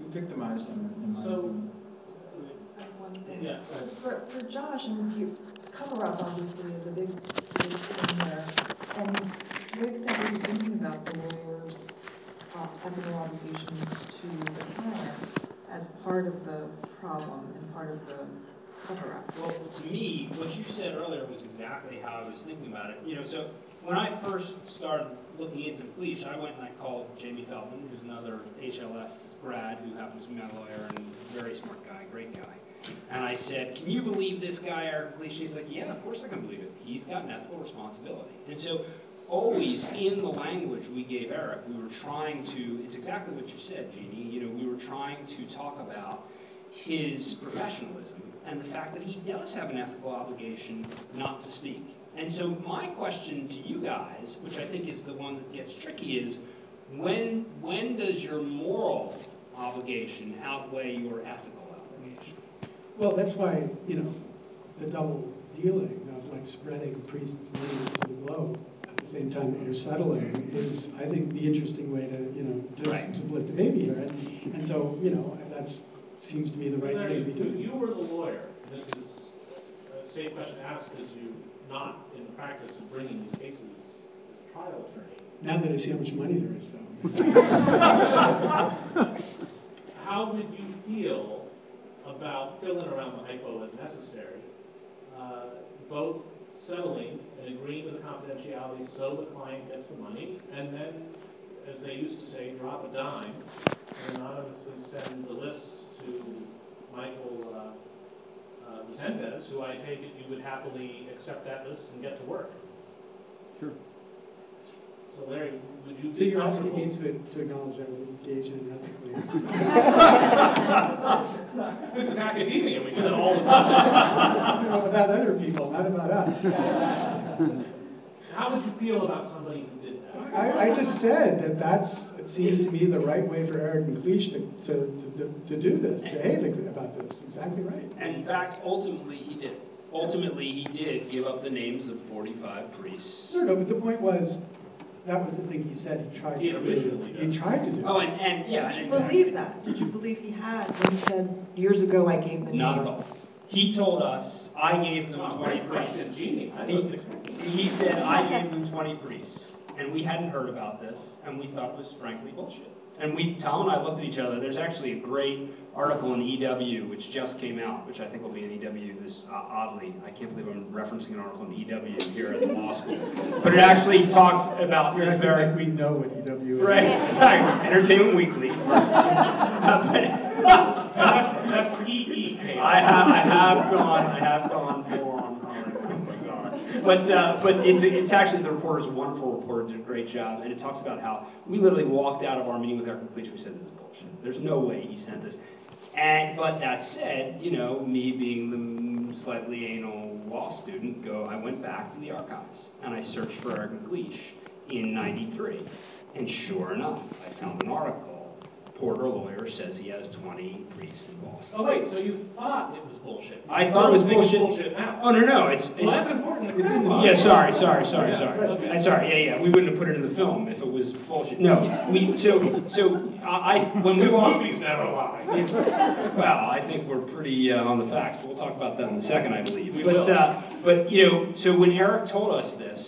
victimized them, in my So, opinion. I have one thing. Yeah. Just for, for Josh, and you, cover-up obviously is a big, big thing here. And to what extent are you thinking about the lawyer's uh, ethical obligations to the client as part of the problem and part of the cover-up? Well, to me, what you said earlier was exactly how I was thinking about it. You know, so when I first started looking into the police, I went and I called Jamie Feldman, who's another H L S grad who happens to be my lawyer and very smart guy, great guy. And I said, can you believe this guy, Eric Cliche? He's like, yeah, of course I can believe it. He's got an ethical responsibility. And so always in the language we gave Eric, we were trying to, it's exactly what you said, Jeannie, you know, we were trying to talk about his professionalism and the fact that he does have an ethical obligation not to speak. And so my question to you guys, which I think is the one that gets tricky, is when, when does your moral obligation outweigh your ethical obligation? Well, that's why, you know, the double dealing of like spreading priests' names to the globe at the same time that you're settling is, I think, the interesting way to, you know, to, Right. to split the baby here. And, and so, you know, that's seems to me the right Larry, thing to be you, doing. you were the lawyer. This is a safe question to ask because you're not in the practice of bringing these cases as a trial attorney. Now that I see how much money there is, though. How would you feel about filling around the hypo as necessary, uh, both settling and agreeing to the confidentiality so the client gets the money, and then, as they used to say, drop a dime and anonymously send the list to Michael uh, uh, Resendez, who I take it you would happily accept that list and get to work? Sure. So Larry, would you So be you're asking comfortable? me to, to acknowledge I would engage in ethically. This is academia, we do it all the time. You know, about other people, not about us. How would you feel about somebody who did that? I, I just said that that's, it seems to me, the right way for Eric McLeish to, to, to, to do this, to behave about this. Exactly right. And in fact, ultimately, he did. Ultimately, he did give up the names of forty-five priests. No, no, but the point was, that was the thing he said he tried He to originally do. did. He tried to do. Oh, and, and yeah, Did you and believe that? Did you believe he had when he said, years ago I gave the name? Not at all. He told us, I gave them Oh, twenty great priests. question, Jeannie. I He, wasn't expecting that. he said, I gave them twenty priests. And we hadn't heard about this, and we thought it was frankly bullshit. And we, Tom and I looked at each other. There's actually a great article in E W which just came out, which I think will be in E W this, uh, oddly. I can't believe I'm referencing an article in E W here at the law school. But it actually talks about You're this acting very... like we know what E W is. Right, exactly. Entertainment Weekly. Uh, but- That's, that's E E K. I have, I have gone, I have gone more on Hollywood. Oh my God. But, uh, but it's, it's actually, the reporter's a wonderful reporter, did a great job, and it talks about how we literally walked out of our meeting with Eric McLeish, we said, this is bullshit. There's no way he sent this. And, but that said, you know, me being the slightly anal law student, go, I went back to the archives, and I searched for Eric McLeish in ninety-three. And sure enough, I found an article. Porter lawyer says he has twenty priests involved. Oh wait, so you thought it was bullshit? I thought it was You think it's bullshit. bullshit now. Oh, no, no, it's... Well, that's important to it's- clarify. Yeah, sorry, sorry, sorry, Yeah, sorry. okay. Uh, Sorry, yeah, yeah, we wouldn't have put it in the film if it was bullshit. No, we, so, so, I, I- when we Because walked... movies never lie. Well, I think we're pretty uh, on the facts. We'll talk about that in a second, I believe. We but, will. Uh, but, you know, so when Eric told us this,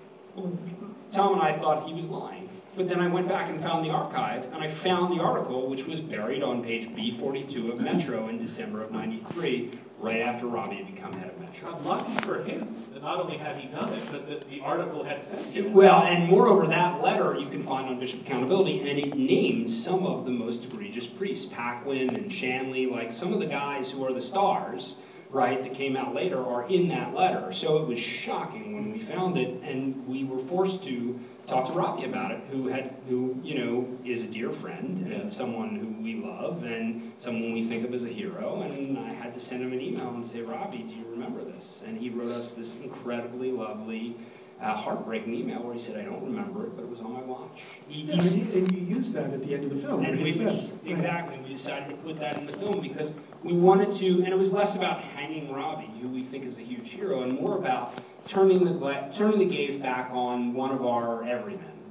Tom and I thought he was lying. But then I went back and found the archive, and I found the article, which was buried on page B forty-two of Metro in December of ninety-three, right after Robbie had become head of Metro. I'm lucky for him that not only had he done it, but that the article had said it. Well, and moreover, that letter you can find on Bishop Accountability, and it names some of the most egregious priests, Paquin and Shanley, like some of the guys who are the stars, right, that came out later are in that letter. So it was shocking when we found it, and we were forced to talk to Robbie about it, who had, who, you know, is a dear friend and someone who we love and someone we think of as a hero. And I had to send him an email and say, Robbie, do you remember this? And he wrote us this incredibly lovely, uh, heartbreaking email where he said, I don't remember it, but it was on my watch. He, Yeah, he- and, and you use that at the end of the film. and it we says, exactly we decided to put that in the film because we wanted to, and it was less about hanging Robbie, who we think is a huge hero, and more about turning the gla- turning the gaze back on one of our everymen,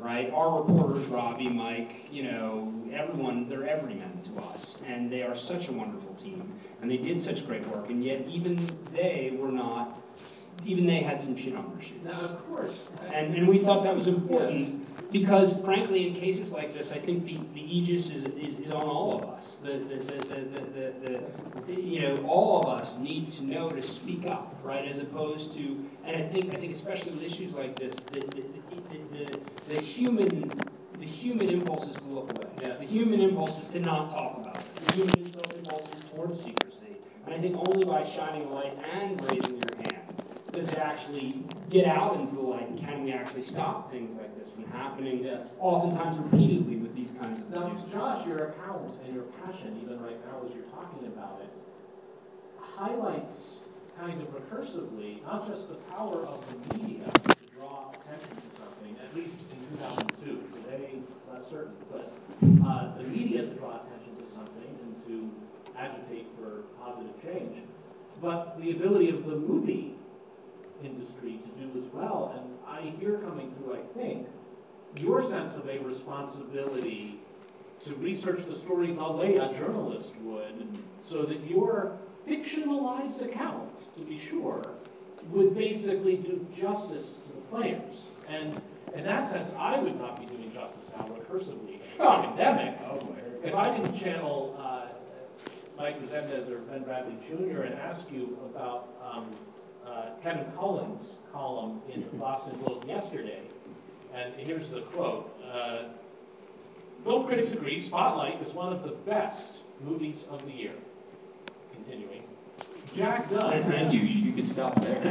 right? Our reporters, Robbie, Mike, you know, everyone, they're everymen to us, and they are such a wonderful team, and they did such great work, and yet even they were not, even they had some shit on their shoes. Now, of course. And, and we thought that was important. Yes. Because, frankly, in cases like this, I think the, the aegis is, is, is on all of us. The, the, the, the, the, the, you know, all of us need to know to speak up, right? As opposed to, and I think, I think especially with issues like this, the, the, the, the, the human, the human impulse is to look away. Yeah. The human impulse is to not talk about it. The human impulse is towards secrecy. And I think only by shining a light and raising your hand does it actually get out into the light, and can we actually stop things like this from happening, yeah. oftentimes repeatedly with these kinds of now, abuses. Josh, your account and your passion, even right now as you're talking about it, highlights kind of recursively not just the power of the media to draw attention to something, at least in two thousand two, today less certain, but uh, the media to draw attention to something and to agitate for positive change, but the ability of the movie industry to do as well. And I hear coming through, I think, your sense of a responsibility to research the story the way a journalist would, so that your fictionalized account, to be sure, would basically do justice to the players. And in that sense, I would not be doing justice now recursively as an academic if I didn't channel uh, Mike Resendez or Ben Bradley Junior and ask you about um, Uh, Kevin Cullen's column in the Boston Globe yesterday, and here's the quote. Uh, Film critics agree Spotlight is one of the best movies of the year. Continuing. Jack Dunn... Thank you, you can stop there.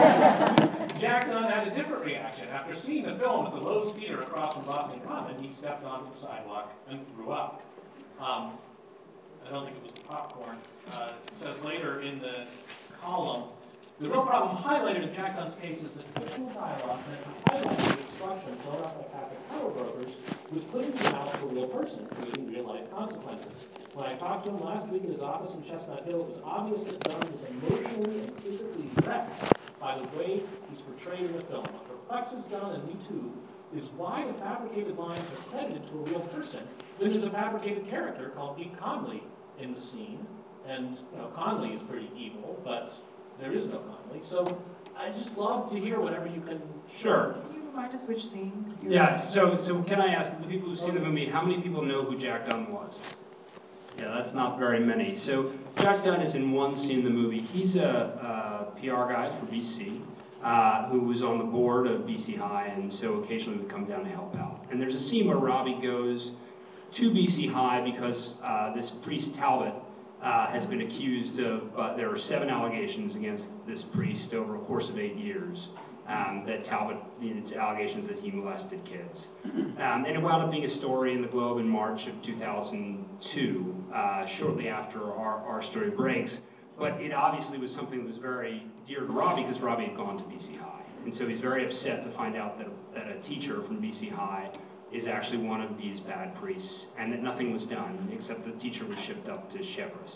Jack Dunn had a different reaction. After seeing the film at the Lowe's Theater across from Boston Common, he stepped onto the sidewalk and threw up. Um, I don't think it was the popcorn. Uh, it says later in the column, the real problem highlighted in Jack Dunn's case is that fictional dialogue meant to highlight the instruction thrown out by Catholic power brokers was put into the mouth of a real person, creating real-life consequences. When I talked to him last week at his office in Chestnut Hill, it was obvious that Dunn was emotionally and physically threatened by the way he's portrayed in the film. What perplexes Dunn, and me too, is why the fabricated lines are credited to a real person when there's a fabricated character called Pete Conley in the scene. And, you know, Conley is pretty evil, but there is no Conley. So I just love to hear whatever you can. Sure. Can you remind us which scene? Yeah, so so can I ask the people who've seen the movie, how many people know who Jack Dunn was? Yeah, that's not very many. So Jack Dunn is in one scene in the movie. He's a, a P R guy for B C uh, who was on the board of B C High, and so occasionally would come down to help out. And there's a scene where Robbie goes to B C High because uh, this priest Talbot Uh, has been accused of, uh, there are seven allegations against this priest over a course of eight years, um, that Talbot, it's allegations that he molested kids. Um, and it wound up being a story in the Globe in March of two thousand two, uh, shortly after our, our story breaks. But it obviously was something that was very dear to Robbie because Robbie had gone to B C High. And so he's very upset to find out that, that a teacher from B C High is actually one of these bad priests, and that nothing was done except the teacher was shipped up to Chevron.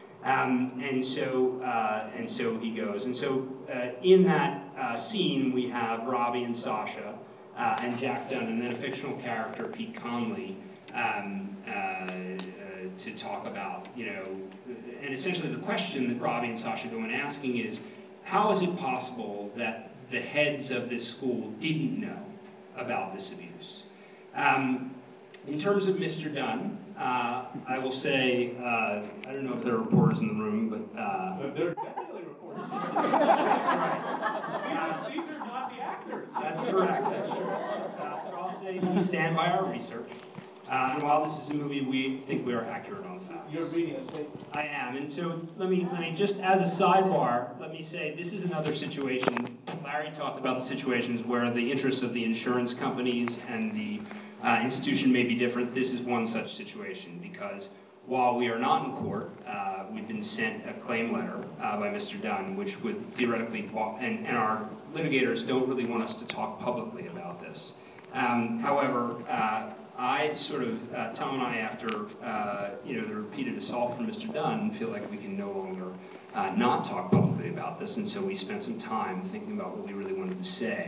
Um, and so uh, and so he goes. And so uh, in that uh, scene, we have Robbie and Sasha uh, and Jack Dunn, and then a fictional character, Pete Conley, um, uh, uh, to talk about, you know, and essentially the question that Robbie and Sasha go in asking is, how is it possible that the heads of this school didn't know about this abuse? Um, in terms of Mister Dunn, uh, I will say, uh, I don't know if there are reporters in the room, but... Uh, there are definitely reporters. That's right. Uh, these are not the actors. That's correct, that's true. Uh, so I'll say we stand by our research. Uh, and while this is a movie, we think we are accurate on the facts. You're reading a statement. I am, and so let me, let me just as a sidebar, let me say this is another situation. Larry talked about the situations where the interests of the insurance companies and the uh, institution may be different. This is one such situation because while we are not in court, uh, we've been sent a claim letter uh, by Mister Dunn, which would theoretically, and, and our litigators don't really want us to talk publicly about this. Um, however, uh, I sort of, uh, Tom and I, after uh, you know the repeated assault from Mister Dunn, feel like we can no longer uh, not talk publicly about this, and so we spent some time thinking about what we really wanted to say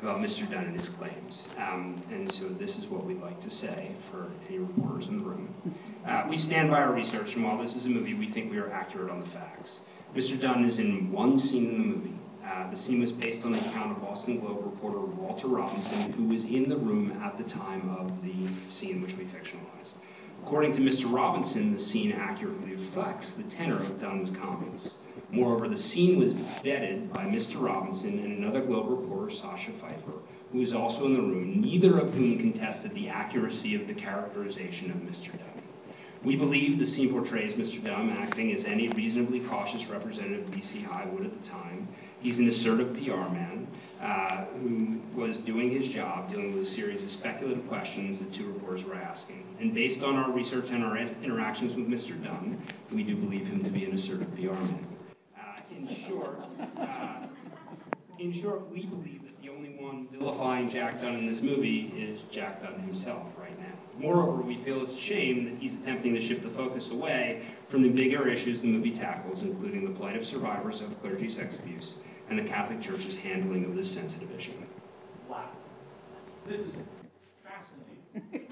about Mister Dunn and his claims. Um, and so this is what we'd like to say for any reporters in the room. Uh, we stand by our research, and while this is a movie, we think we are accurate on the facts. Mister Dunn is in one scene in the movie. Uh, the scene was based on the account of Boston Globe reporter Walter Robinson, who was in the room at the time of the scene which we fictionalized. According to Mister Robinson, the scene accurately reflects the tenor of Dunn's comments. Moreover, the scene was vetted by Mister Robinson and another Globe reporter, Sasha Pfeiffer, who was also in the room, neither of whom contested the accuracy of the characterization of Mister Dunn. We believe the scene portrays Mister Dunn acting as any reasonably cautious representative of B C High would at the time. He's an assertive P R man uh, who was doing his job, dealing with a series of speculative questions that two reporters were asking. And based on our research and our interactions with Mister Dunn, we do believe him to be an assertive P R man. Uh, in short, uh, in short, we believe that the only one vilifying Jack Dunn in this movie is Jack Dunn himself right now. Moreover, we feel it's a shame that he's attempting to shift the focus away from the bigger issues the movie tackles, including the plight of survivors of clergy sex abuse and the Catholic Church's handling of this sensitive issue. Wow. This is fascinating.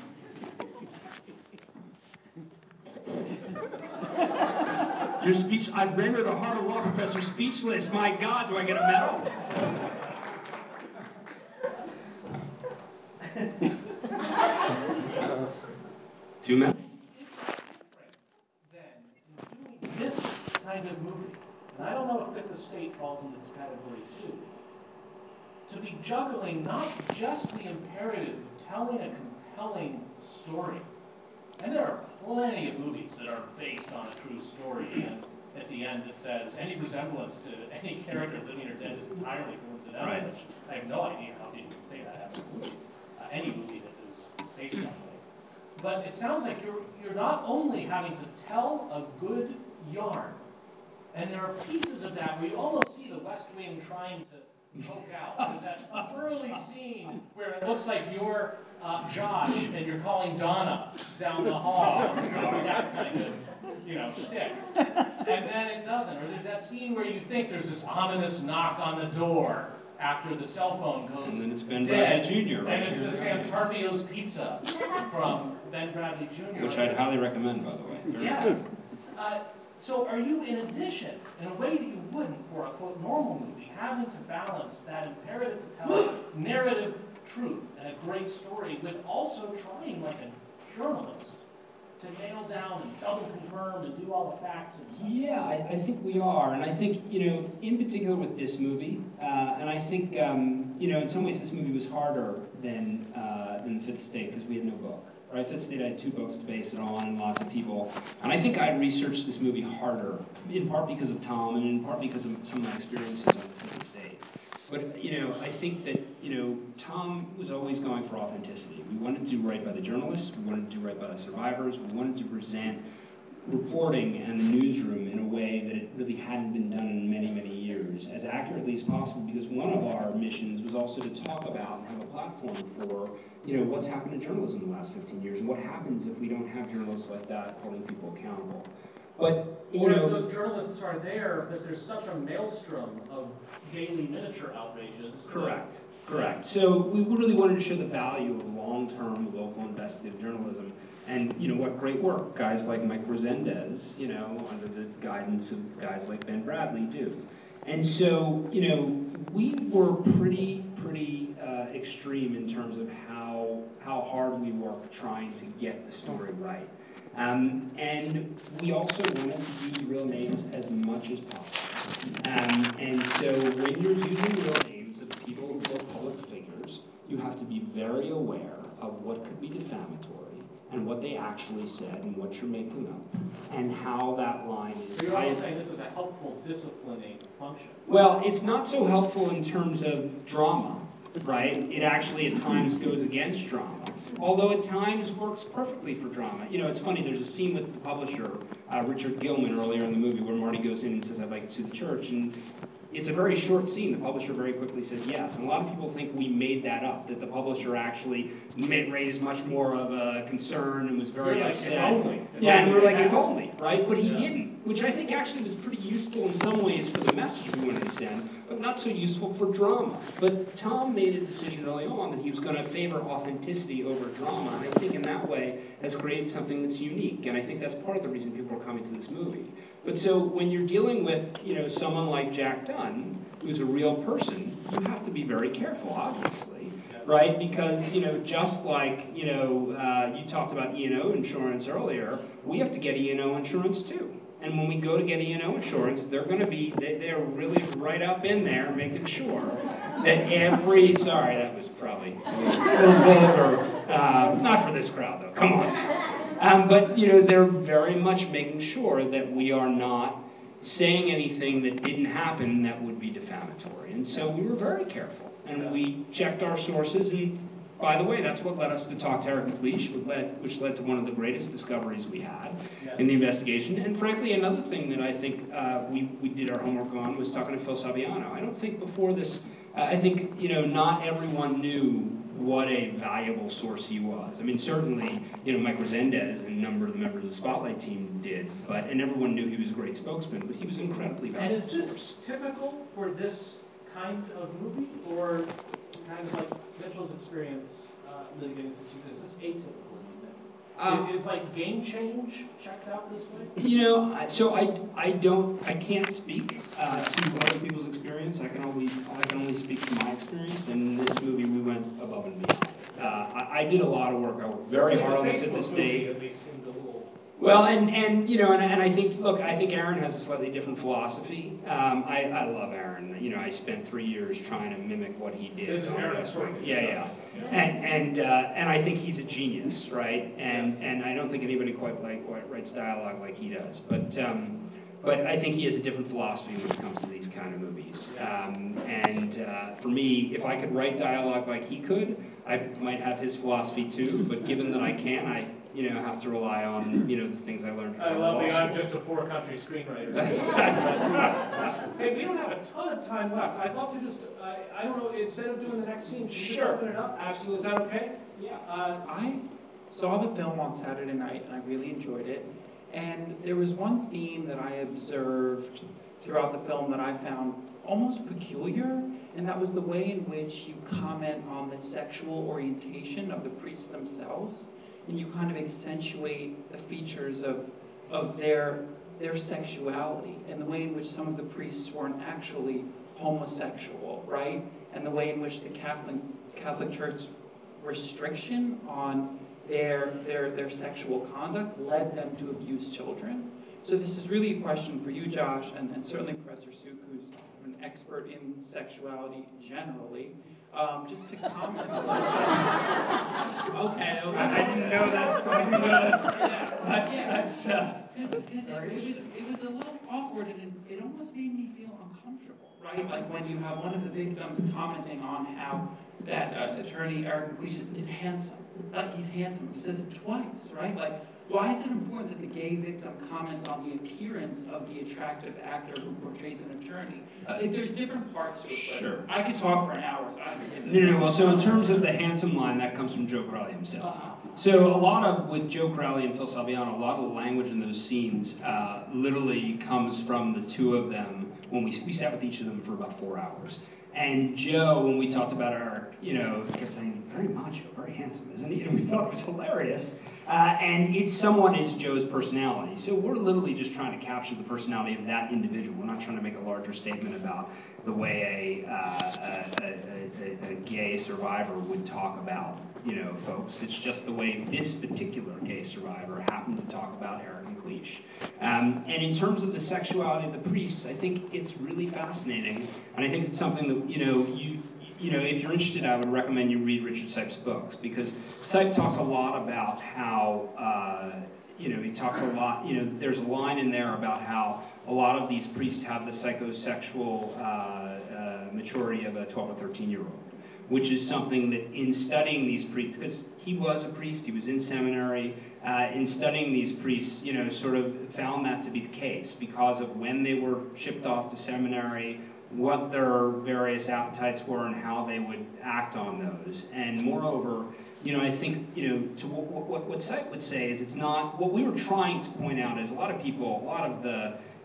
Your speech, I've rendered a Harvard Law professor speechless. My God, do I get a medal? Two medals? Then, in doing this kind of movie, and I don't know if Fifth Estate falls in this category too, to be juggling not just the imperative of telling a compelling story, and there are plenty of movies that are based on a true story, and at the end it says any resemblance to any character living or dead is entirely coincidental, Right. which I have no idea how people can say that after a movie, uh, any movie that is based that way. But it sounds like you're, you're not only having to tell a good yarn, and there are pieces of that where you almost see the West Wing trying to poke out. There's that early scene where it looks like you're uh, Josh and you're calling Donna down the hall. You know, that kind of, you know, stick. And then it doesn't. Or there's that scene where you think there's this ominous knock on the door after the cell phone goes And then it's Ben dead, Bradley Junior Right and it's here. the Santarpio's Pizza from Ben Bradley Junior Which I'd highly recommend, by the way. Very Yes. good. Uh, so are you, in addition, in a way that you wouldn't for a, quote, normal movie, having to balance that imperative to tell narrative truth and a great story with also trying, like a journalist, to nail down and double confirm and do all the facts and stuff? Yeah, I, I think we are, and I think, you know, in particular with this movie, uh, and I think, um, you know, in some ways this movie was harder than, uh, than The Fifth Estate because we had no book, right? Fifth Estate, I had two books to base it on and lots of people, and I think I researched this movie harder, in part because of Tom and in part because of some of my experiences on The Fifth Estate. But, you know, I think that, you know, Tom was always going for authenticity. We wanted to do right by the journalists, we wanted to do right by the survivors, we wanted to present reporting and the newsroom in a way that it really hadn't been done in many, many years, as accurately as possible, because one of our missions was also to talk about and have a platform for, you know, what's happened in journalism in the last fifteen years, and what happens if we don't have journalists like that holding people accountable. But, you or know, if those journalists are there, but there's such a maelstrom of daily miniature outrages. Correct. Correct. So we really wanted to show the value of long-term local investigative journalism, and you know what great work guys like Mike Resendez, you know, under the guidance of guys like Ben Bradley do. And so, you know, we were pretty, pretty uh, extreme in terms of how how hard we worked trying to get the story right. Um, and we also wanted to use real names as much as possible. Um, and so when you're using real names of people who are public figures, you have to be very aware of what could be defamatory and what they actually said and what you're making up and how that line is. So you're also saying this is a helpful disciplining function. Well, it's not so helpful in terms of drama, right? It actually at times goes against drama. Although at times works perfectly for drama. You know, it's funny, there's a scene with the publisher, uh, Richard Gilman, earlier in the movie where Marty goes in and says, I'd like to sue the church. And it's a very short scene. The publisher very quickly says yes. And a lot of people think we made that up, that the publisher actually made, raised much more of a concern and was very You're like, upset. if only. Yeah, and we were like, if only, right? But he Yeah. didn't, which I think actually was pretty useful in some ways for the message we wanted to extent, but not so useful for drama. But Tom made a decision early on that he was going to favor authenticity over drama, and I think in that way has created something that's unique, and I think that's part of the reason people are coming to this movie. But so when you're dealing with, you know, someone like Jack Dunn, who's a real person, you have to be very careful, obviously, right? Because, you know, just like, you know, uh, you talked about E and O insurance earlier, we have to get E and O insurance too. And when we go to get E and O insurance, they're going to be, they, they're really right up in there making sure that every, sorry, that was probably a little vulgar, uh, not for this crowd though, come on. Um, but, you know, they're very much making sure that we are not saying anything that didn't happen that would be defamatory. And so we were very careful, and we checked our sources, and by the way, that's what led us to talk to Eric McLeish, which led, which led to one of the greatest discoveries we had in the investigation. And frankly, another thing that I think uh, we, we did our homework on was talking to Phil Saviano. I don't think before this, uh, I think, you know, not everyone knew what a valuable source he was. I mean, certainly, you know, Mike Resendez and a number of the members of the Spotlight team did, but, and everyone knew he was a great spokesman, but he was an incredibly valuable source. And is this typical for this kind of movie, or kind of like Mitchell's experience uh, litigating this? Is this atypical? Um, is, is like Game Change checked out this way? You know, I- so I, I don't, I can't speak uh, to other people's experience. I can always, I can only speak to my experience. And in this movie, we went above and beyond. Uh, I, I did a lot of work. I worked very hard on this at this stage. Well, and, and you know, and, and I think, look, I think Aaron has a slightly different philosophy. Um, I, I love Aaron. You know, I spent three years trying to mimic what he did. This is Aaron's work. Yeah, yeah. And and uh, and I think he's a genius, right? And and I don't think anybody quite like quite writes dialogue like he does. But um, but I think he has a different philosophy when it comes to these kind of movies. Um, and uh, for me, if I could write dialogue like he could, I might have his philosophy too. But given that I can, I you know, have to rely on, you know, the things I learned from I love the I'm school. just a poor country screenwriter. Hey, we don't have a ton of time left. I'd love to just, I, I don't know, instead of doing the next scene, can you Sure. just open it up? Absolutely. Is that okay? Yeah. Uh, I saw the film on Saturday night, and I really enjoyed it. And there was one theme that I observed throughout the film that I found almost peculiar, and that was the way in which you comment on the sexual orientation of the priests themselves, and you kind of accentuate the features of of their their sexuality, and the way in which some of the priests weren't actually homosexual, right? And the way in which the Catholic Catholic Church restriction on their their their sexual conduct led them to abuse children. So this is really a question for you, Josh, and, and certainly Professor Suk, who's an expert in sexuality generally. Um, just to comment a little bit. Okay, okay. I didn't know that. So I didn't know that. That's, Yeah. that's, uh, Because it, it, was, it was a little awkward, and it, it almost made me feel uncomfortable, right? Like when you have one of the victims commenting on how that uh, attorney, Eric McLeish, is, is handsome. Like, he's handsome. He says it twice, right? Like, why is it important that the gay victim comments on the appearance of the attractive actor who portrays an attorney? Like, there's different parts to it. But Sure. I could talk for an hour, so I forget No, no, no. Well, so in terms of the handsome line, that comes from Joe Crowley himself. Uh-huh. So a lot of, with Joe Crowley and Phil Salviano, a lot of the language in those scenes uh, literally comes from the two of them when we, we sat with each of them for about four hours. And Joe, when we talked about our, you know, kept saying, very macho, very handsome, isn't he? And we thought it was hilarious. Uh, and it somewhat is Joe's personality. So we're literally just trying to capture the personality of that individual. We're not trying to make a larger statement about the way a, uh, a, a, a, a gay survivor would talk about, you know, folks. It's just the way this particular gay survivor happened to talk about Eric McLeish. Um, and in terms of the sexuality of the priests, I think it's really fascinating. And I think it's something that, you know, you you know, if you're interested, I would recommend you read Richard Sipes' books, because Sipes talks a lot about how, uh, you know, he talks a lot, you know, there's a line in there about how a lot of these priests have the psychosexual uh, uh, maturity of a twelve or thirteen year old, which is something that in studying these priests, because he was a priest, he was in seminary, uh, in studying these priests, you know, sort of found that to be the case because of when they were shipped off to seminary, what their various appetites were and how they would act on those. And moreover, you know, I think, you know, to what, what, what Sipe would say is it's not, what we were trying to point out is a lot of people, a lot of the,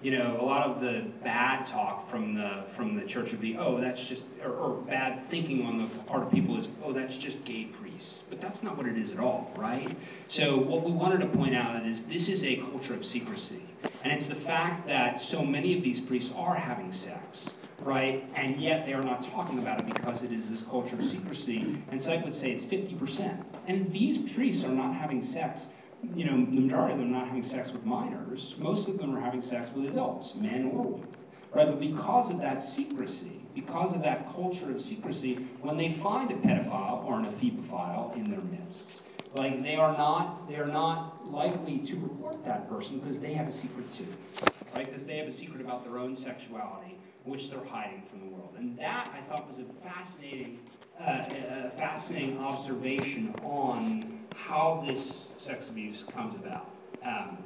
you know, a lot of the bad talk from the from the church would be, oh, that's just, or, or bad thinking on the part of people is, oh, that's just gay priests. But that's not what it is at all, right? So what we wanted to point out is this is a culture of secrecy. And it's the fact that so many of these priests are having sex, right? And yet they are not talking about it because it is this culture of secrecy. And Sipe would say it's fifty percent. And these priests are not having sex. You know, the majority of them are not having sex with minors. Most of them are having sex with adults, men or women, right? But because of that secrecy, because of that culture of secrecy, when they find a pedophile or an ephebophile in their midst, like they are not, they are not likely to report that person because they have a secret too, right? Because they have a secret about their own sexuality, which they're hiding from the world. And that I thought was a fascinating, uh, a fascinating observation on how this sex abuse comes about. Um,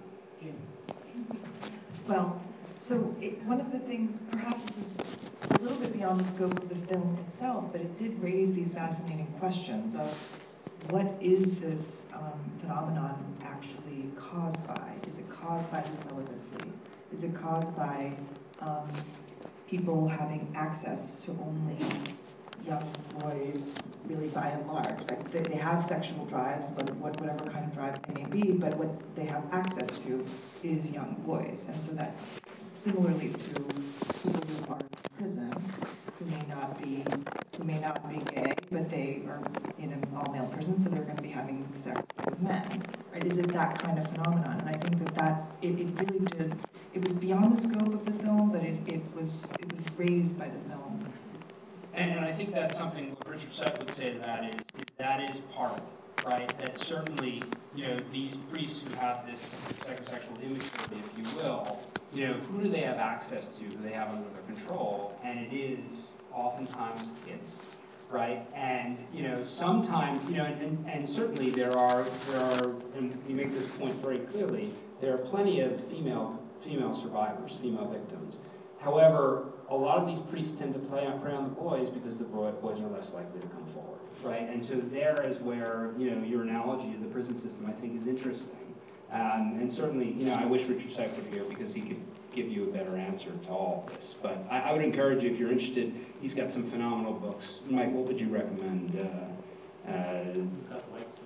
Well, so it, one of the things, perhaps this is a little bit beyond the scope of the film itself, but it did raise these fascinating questions of what is this um, phenomenon actually caused by? Is it caused by the celibacy? Is it caused by um, people having access to only young boys, really by and large? Like they, they have sexual drives, but what, whatever kind of drives they may be, but what they have access to is young boys. And so that, similarly to people who are in prison, who may not be, who may not be gay, but they are in an all-male prison, so they're going to be having sex with men. Right? Is it that kind of phenomenon? And I think that that's, it, it really did, it was beyond the scope of the film, but it, it was it was raised by the film. And, and I think that's something what Richard Sipe would say to that is, is that is part of it, right? That certainly, you know, these priests who have this psychosexual immaturity, if you will, you know, who do they have access to, who they have under their control? And it is oftentimes kids, right? And, you know, sometimes, you know, and, and, and certainly there are, there are, and you make this point very clearly, there are plenty of female, female survivors, female victims. However, a lot of these priests tend to play on, prey on the boys because the boy, boys are less likely to come forward, right? And so there is where, you know, your analogy of the prison system, I think, is interesting. Um, and certainly, you know, I wish Richard Sipe were here because he could give you a better answer to all of this. But I, I would encourage you, if you're interested, he's got some phenomenal books. Mike, what would you recommend? Uh, uh,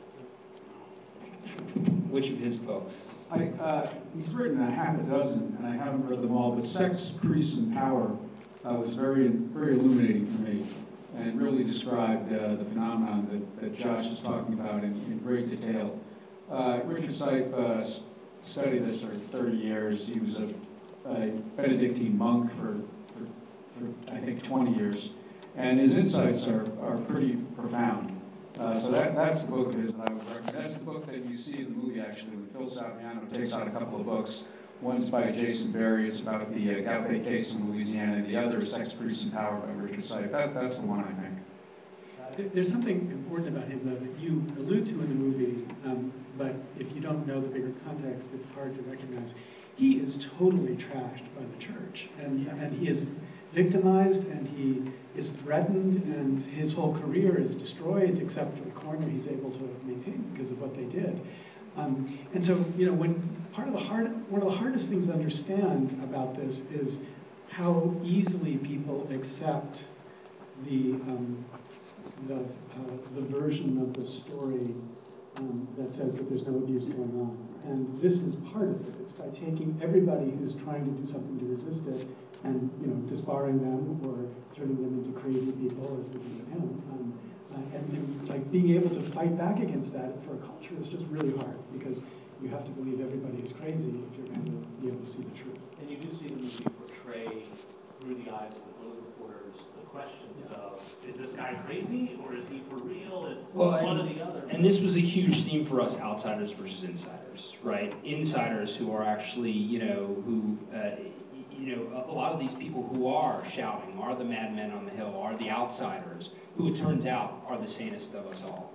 which of his books? I, uh, he's written a half a dozen, and I haven't read them all, but Sex, Priests, and Power uh, was very, very illuminating for me, and it really described uh, the phenomenon that, that Josh is talking about in, in great detail. Uh, Richard Sipe uh, studied this for thirty years. He was a, a Benedictine monk for, for, for, I think, twenty years, and his insights are, are pretty profound. Uh, so that, that's the book of his that I would recommend. That's the book that you see in the movie, actually, when Phil Saviano takes out a couple of books. One's by Jason Berry. It's about the uh, Gauthier case in Louisiana, and the other is Sex, Priests, and Power by Richard Sipe. That, that's the one, I think. There's something important about him, though, that you allude to in the movie, um, but if you don't know the bigger context, it's hard to recognize. He is totally trashed by the church, and, and he is victimized, and he is threatened, and his whole career is destroyed, except for the corner he's able to maintain because of what they did. Um, and so, you know, when part of the hard, one of the hardest things to understand about this is how easily people accept the um, the, uh, the version of the story um, that says that there's no abuse going on. And this is part of it. It's by taking everybody who's trying to do something to resist it and, you know, disbarring them or turning them into crazy people, as they do with him. Um, uh, and, and like being able to fight back against that for a culture is just really hard because you have to believe everybody is crazy if you're going to be able to see the truth. And you do see the movie portray through the eyes of the photo reporters the questions yes. of, is this guy crazy or is he for real? It's well, one and, or the other. And this was a huge theme for us, outsiders versus insiders, right? Insiders who are actually, you know, who, uh, you know, a, a lot of these people who are shouting are the madmen on the hill, are the outsiders, who it turns out are the sanest of us all.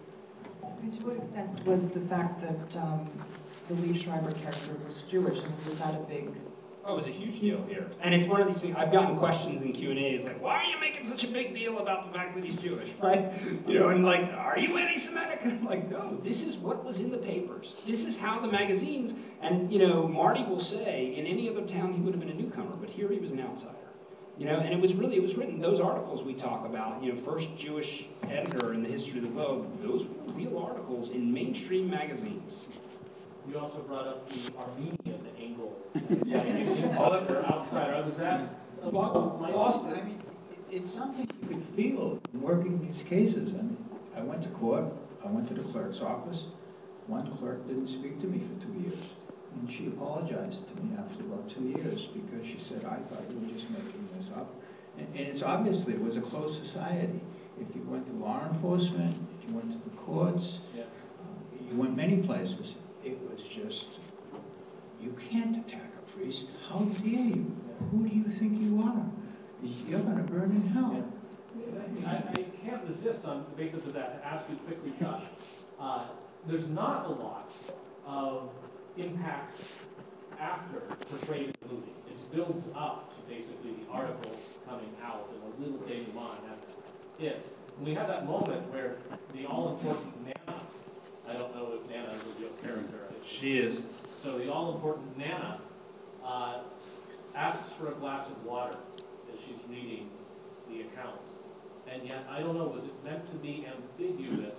I mean, to what extent was the fact that um, the Lee Schreiber character was Jewish, and was that a big Oh, it was a huge deal here. And it's one of these things, I've gotten questions in Q and A's like, why are you making such a big deal about the fact that he's Jewish, right? You know, and like, are you anti-Semitic? And I'm like, no, this is what was in the papers. This is how the magazines, and you know, Marty will say, in any other town he would have been a newcomer, but here he was an outsider. You know, and it was really, it was written, those articles we talk about, you know, first Jewish editor in the history of the globe, those were real articles in mainstream magazines. You also brought up the Armenian angle. Yeah, all of their outsider. Was that Boston, I mean, it's something you could feel working these cases. I mean, I went to court, I went to the clerk's office. One clerk didn't speak to me for two years. And she apologized to me after about two years because she said, I thought you were just making this up. And, and it's obviously, it was a closed society. If you went to law enforcement, if you went to the courts, yeah. uh, you went many places. It was just, you can't attack a priest. How dare you? Yeah. Who do you think you are? You're going to burn in hell. Yeah. I, I can't resist on the basis of that to ask you quickly, Josh. Uh, there's not a lot of impact after portrayed in the movie. It builds up to basically the articles coming out and a little denouement, that's it. And we have that moment where the all-important Nana, I don't know if Nana is a real character. She is. So the all-important Nana uh, asks for a glass of water as she's reading the account. And yet, I don't know, was it meant to be ambiguous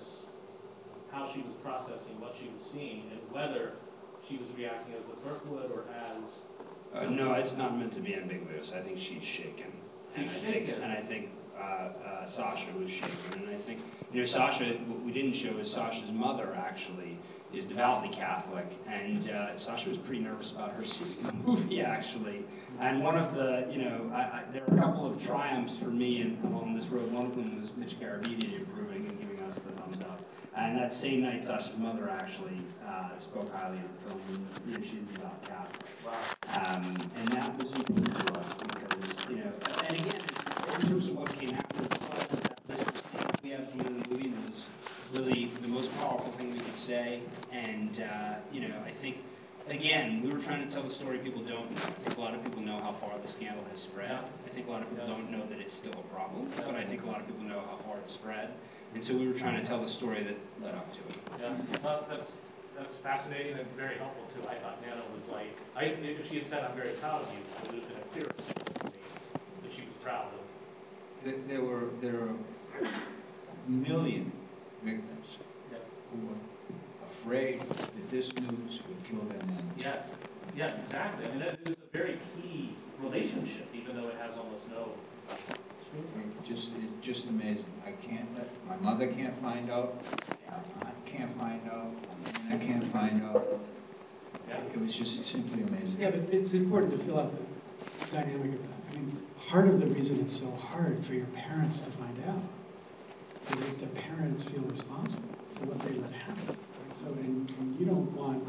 how she was processing what she was seeing and whether she was reacting as the clerk would or as... Uh, no, it's not meant to be ambiguous. I think she's shaken. She's and I shaken. Think, and I think uh, uh, Sasha was shaken. And I think, you know, Sasha, what we didn't show is Sasha's mother actually is devoutly Catholic. And uh, Sasha was pretty nervous about her seeing the movie, actually. And one of the, you know, I, I, there were a couple of triumphs for me in, along this road. One of them was Mitch Garabedian approving and giving us the thumbs up. And that same night, Sasha's mother actually uh, spoke highly of the film, and you know, she's devout Catholic. Wow. Um, and that was important to us because, you know, and again, in terms of what came after the flood, that we have from the movie was really the most powerful thing we could say. And, uh, you know, I think, again, we were trying to tell the story people don't know. I think a lot of people know how far the scandal has spread. I think a lot of people don't know that it's still a problem, but I think a lot of people know how far it's spread. And so we were trying to tell the story that led up to it. Yeah, well, that's, that's fascinating and very helpful, too. I thought Nana was like, I, if she had said, I'm very proud of you, it would have been a clearer sense to me that she was proud of. There, there were there were a million victims Yes. who were afraid that this news would kill their men. Yes, yes, exactly. I mean, it is a very key relationship, even though it has almost no... It just, it's just amazing. I can't, my mother can't find out, I can't find out, I can't find out. Yeah. It was just simply amazing. Yeah, but it's important to fill out the dynamic of that. I mean, part of the reason it's so hard for your parents to find out is if the parents feel responsible for what they let happen. Right? So, and, and you don't want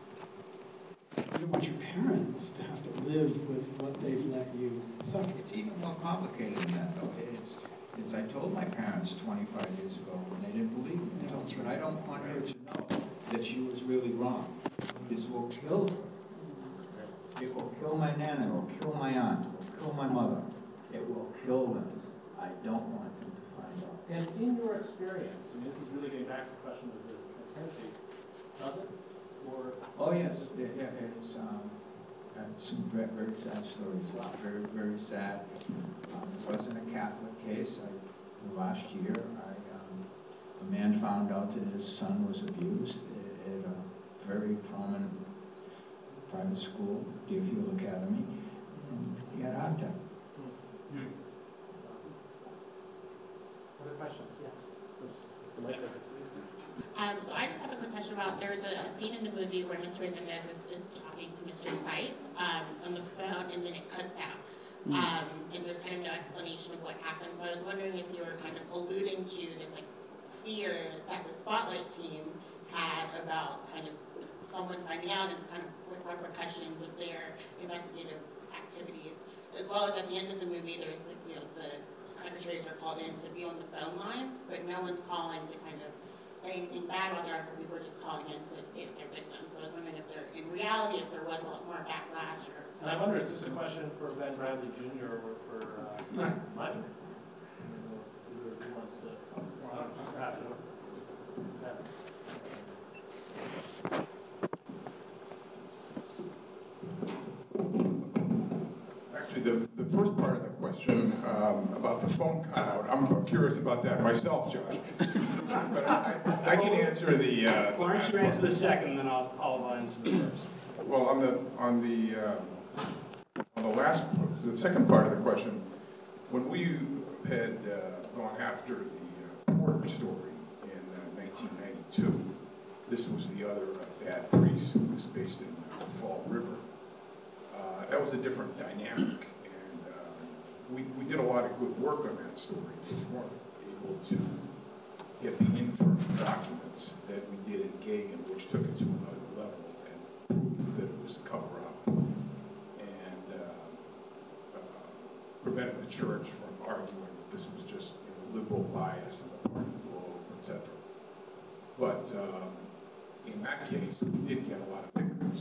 you don't want your parents to have to live with what they've let you suffer. It's even more complicated than that, though. It's, it's I told my parents twenty-five years ago, and they didn't believe me. Yeah, that's But right. I don't want her to know that she was really wrong. This will kill her. It will kill my nana. It will kill my aunt. It will kill my mother. It will kill them. I don't want them to find out. And in your experience, I mean, this is really getting back to the question of the transparency, does it? Or Oh yes, yeah, yeah, it's um, uh, some very, very sad stories. It's very, very sad. Um, it wasn't a Catholic case. I, last year, I, um, a man found out that his son was abused at, at a very prominent private school, Deerfield Academy, and he had a heart attack. Hmm. Other questions? Yes. Let's, the microphone. Um, so I just have a quick question about, there's a, a scene in the movie where Mister Zinnes is, is talking to Mister Sipe um, on the phone, and then it cuts out. Um, and there's kind of no explanation of what happened. So I was wondering if you were kind of alluding to this like fear that the Spotlight team had about kind of someone finding out and kind of what repercussions of their investigative activities, as well as at the end of the movie, there's like, you know, the secretaries are called in to be on the phone lines, but no one's calling to kind of say anything bad about the article. People were just calling in to say that they're victims. So I was wondering if there, in reality, if there was a lot more backlash or. And I wonder, is this a question for Ben Bradley Junior or for uh, Mike? Who wants to pass it over? Yeah. Actually, the, the first part of the question um, about the phone cutout, I'm curious about that myself, Josh. But I, I can answer the. Uh, Why don't you answer the second, and then I'll, I'll answer the first. Well, on the on the uh, on the last, the second part of the question, when we had uh, gone after the uh, Porter story in uh, nineteen ninety-two, this was the other uh, bad priest who was based in uh, Fall River. Uh, that was a different dynamic, and um, we, we did a lot of good work on that story. We weren't able to get the internal documents that we did in Gagan, which took it to another level and proved that it was a cover-up and uh, uh, prevented the church from arguing that this was just you know, liberal bias on the part of the globe, et cetera. But um, in that case, we did get a lot of victims.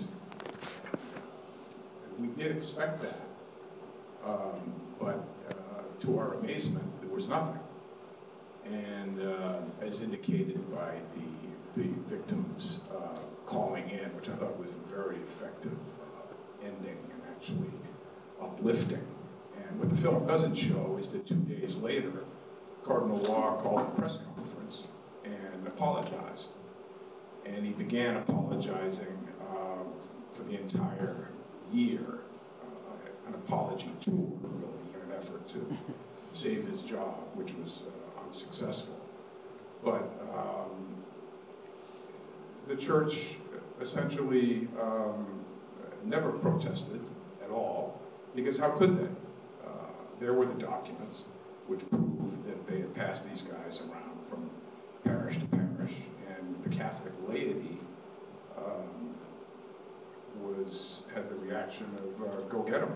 We did expect that, um, but uh, to our amazement, there was nothing. And uh, as indicated by the, the victims uh, calling in, which I thought was a very effective uh, ending and actually uplifting. And what the film doesn't show is that two days later, Cardinal Law called a press conference and apologized. And he began apologizing uh, for the entire year, uh, an apology tour, really, in an effort to save his job, which was uh, unsuccessful. But um, the church essentially um, never protested at all, because how could they? Uh, there were the documents which proved that they had passed these guys around from parish to parish, and the Catholic laity um, was had the reaction of uh, go get them.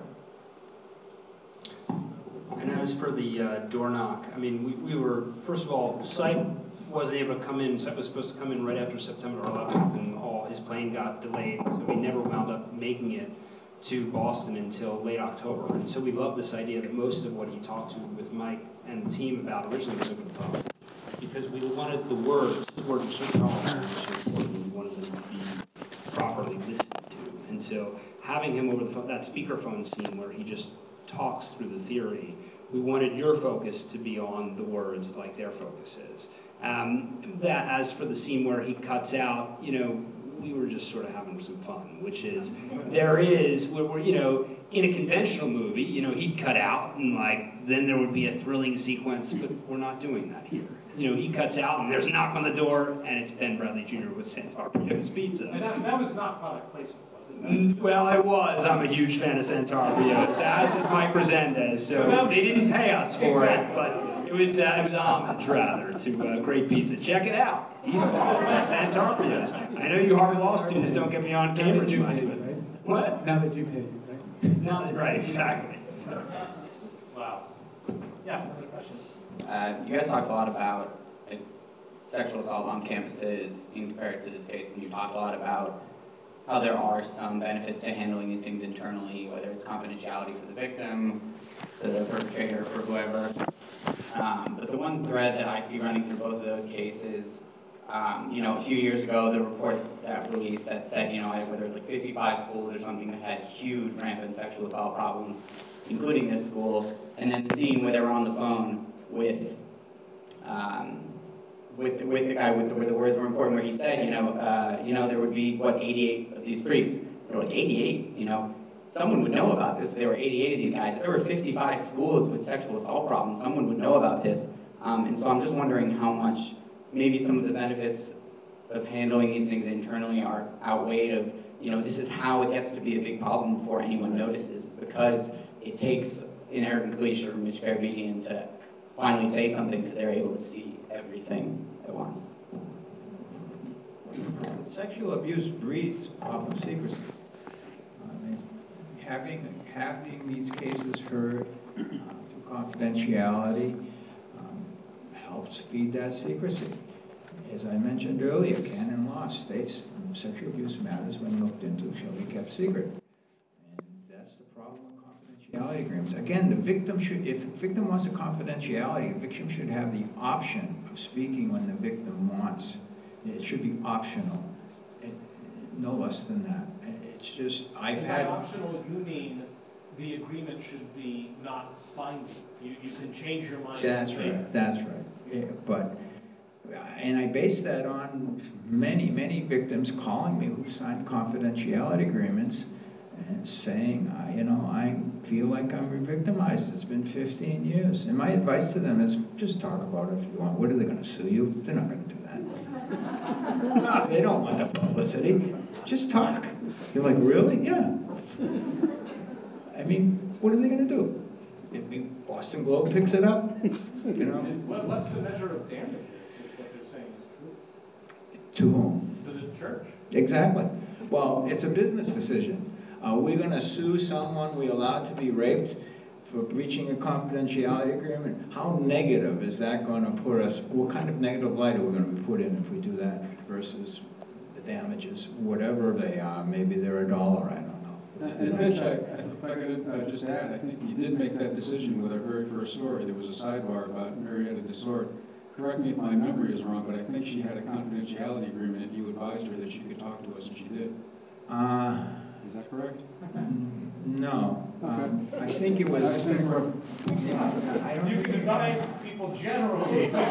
And as for the uh, door knock, I mean, we, we were, first of all, Sipe wasn't able to come in. Sipe was supposed to come in right after September eleventh, and all his plane got delayed, so he never wound up making it to Boston until late October. And so we love this idea that most of what he talked to with Mike and the team about originally was over the phone, because we wanted the words, the words were so powerful and so important, we wanted them to be properly listened to. And so having him over the phone, that speakerphone scene where he just talks through the theory, we wanted your focus to be on the words like their focus is. Um, that as for the scene where he cuts out, you know, we were just sort of having some fun, which is, there is, we're, we're, you know, in a conventional movie, you know, he'd cut out and like, then there would be a thrilling sequence, but we're not doing that here. You know, he cuts out and there's a knock on the door and it's Ben Bradley Junior with Santarpio's Pizza. And that, that was not product placement, was it? Mm, well, I was. I'm a huge fan of Santarpio's, as is Mike Resendez, so they didn't pay us for it, but it was uh, it was homage, rather, to uh, great pizza. Check it out. East Boston, Santarpio's. I know you Harvard Law students don't get me on Cambridge much, but what? Now they do pay you, right? Now that, right, exactly. Wow. Yes, other questions? Uh, you guys talked a lot about like, sexual assault on campuses in compared to this case, and you talked a lot about how there are some benefits to handling these things internally, whether it's confidentiality for the victim, for the perpetrator, for whoever. Um, but the one thread that I see running through both of those cases, um, you know, a few years ago, the report that released that said, you know, whether it was like fifty-five schools or something that had huge rampant sexual assault problems, including this school, and then the scene where they were on the phone with, um, with with the guy with the, where the words were important, where he said, you know, uh, you know, there would be what eighty-eight of these priests. There were like eighty-eight, you know. Someone would know about this. There were eighty-eight of these guys. If there were fifty-five schools with sexual assault problems, someone would know about this. Um, and so I'm just wondering how much maybe some of the benefits of handling these things internally are outweighed of, you know, this is how it gets to be a big problem before anyone notices, because it takes an Eric McLeish or Mitch Carabinian to finally say something because they're able to see everything at once. Sexual abuse breeds off of secrecy. I mean, having, having these cases heard uh, through confidentiality um, helps feed that secrecy. as I mentioned earlier, canon law states sexual abuse matters when looked into shall be kept secret. And that's the problem with confidentiality agreements. Again, the victim should, if a victim wants a confidentiality, a victim should have the option of speaking when the victim wants. It should be optional, it, no less than that. It's just, I've and had... by optional, you mean the agreement should be not binding. You, you can change your mind. That's right, that's right. Yeah, but, and I base that on many, many victims calling me who signed confidentiality agreements and saying, I, you know, I feel like I'm re-victimized. It's been fifteen years. And my advice to them is just talk about it if you want. What are they going to sue you? They're not going to do that. They don't want the publicity. Just talk. You're like, really? Yeah. I mean, what are they going to do? If the Boston Globe picks it up, you know. What, what's the measure of damages if what they're saying is true? To whom? To the church. Exactly. Well, it's a business decision. Are we going to sue someone we allowed to be raped for breaching a confidentiality agreement? How negative is that going to put us? What kind of negative light are we going to be put in if we do that versus the damages, whatever they are? Maybe they're a dollar, I don't know. And Mitch, I, if I could uh, just add, I think you did make that decision with our very first story. There was a sidebar about Marietta Desort. Correct me if my memory is wrong, but I think she had a confidentiality agreement and you advised her that she could talk to us, and she did. Uh, is that correct? No. Um, I think it was... I think we're... Yeah, I don't you can advise people generally. no,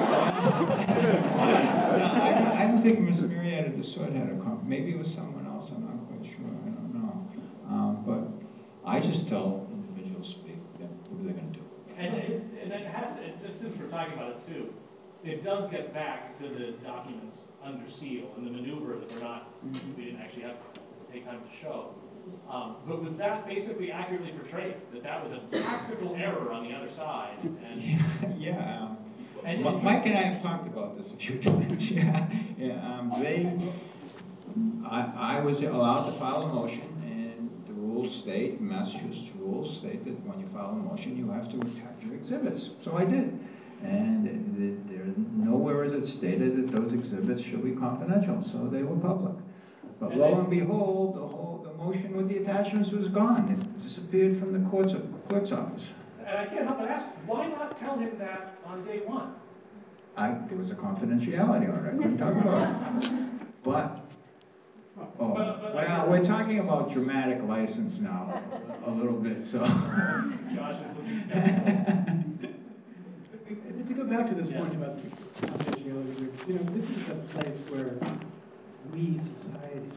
I, don't, I don't think Miss Marietta Desort had a comp. Maybe it was someone else. I'm not quite sure. I don't know. Um, but I just tell individuals speak. Yeah, what are they going to do? And, it, and it has, it, just since we're talking about it too, it does get back to the documents under seal and the maneuver that we're not, mm-hmm. we didn't actually have to take time to show. Um, but was that basically accurately portrayed? That that was a tactical error on the other side? And yeah. yeah um, and, M- Mike and I have talked about this a few times. yeah. Yeah. Um, they. I, I was allowed to file a motion. Rules state, Massachusetts rules state that when you file a motion, you have to attach your exhibits. So I did. And it, there, nowhere is it stated that those exhibits should be confidential, so they were public. But and lo and behold, the whole the motion with the attachments was gone. It disappeared from the court's, clerk's office. And I can't help but ask, why not tell him that on day one? I, there was a confidentiality order. I couldn't talk about it. But Oh, well, we're talking about dramatic license now, a, a little bit, so. Josh is looking To go back to this point about confidentiality, you know, this is a place where we, society,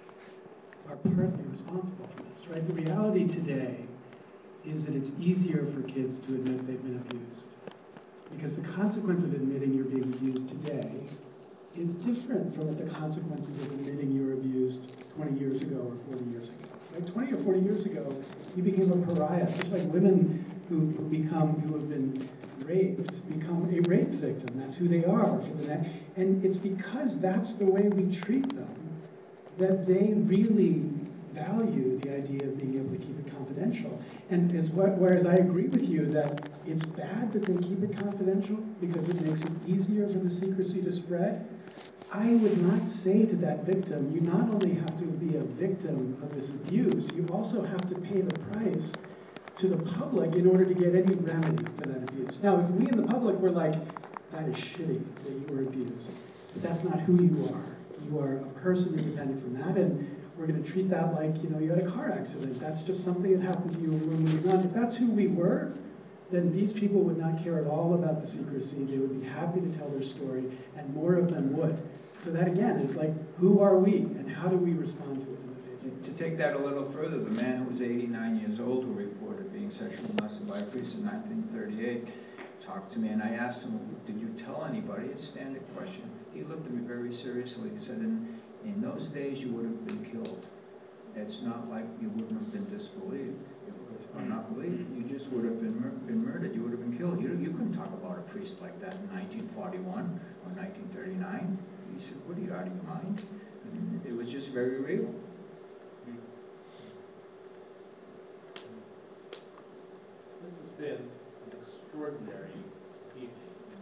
are partly responsible for this, right? The reality today is that it's easier for kids to admit they've been abused, because the consequence of admitting you're being abused today is different from what the consequences of admitting you were abused twenty years ago or forty years ago. Right? twenty or forty years ago, you became a pariah. Just like women who, who become, who have been raped, become a rape victim. That's who they are for the next. And it's because that's the way we treat them that they really value the idea of being able to keep it confidential. And as what, whereas I agree with you that it's bad that they keep it confidential because it makes it easier for the secrecy to spread, I would not say to that victim, you not only have to be a victim of this abuse, you also have to pay the price to the public in order to get any remedy for that abuse. Now, if we in the public were like, that is shitty that you were abused, but that's not who you are. You are a person independent from that, and we're going to treat that like, you know, you had a car accident. That's just something that happened to you and we're moving on. If that's who we were, then these people would not care at all about the secrecy. They would be happy to tell their story, and more of them would. So that, again, is like, who are we, and how do we respond to it in the face of it? To take that a little further, the man who was eighty-nine years old who reported being sexually molested by a priest in nineteen thirty-eight talked to me, and I asked him, did you tell anybody? It's a standard question. He looked at me very seriously. He said, in, in those days, you would have been killed. It's not like you wouldn't have been disbelieved or not believed. You just would have been, mur been murdered. You would have been killed. You, you couldn't talk about a priest like that in nineteen forty-one or nineteen thirty-nine. He said, what are you, out of your mind? And it was just very real. This has been an extraordinary evening.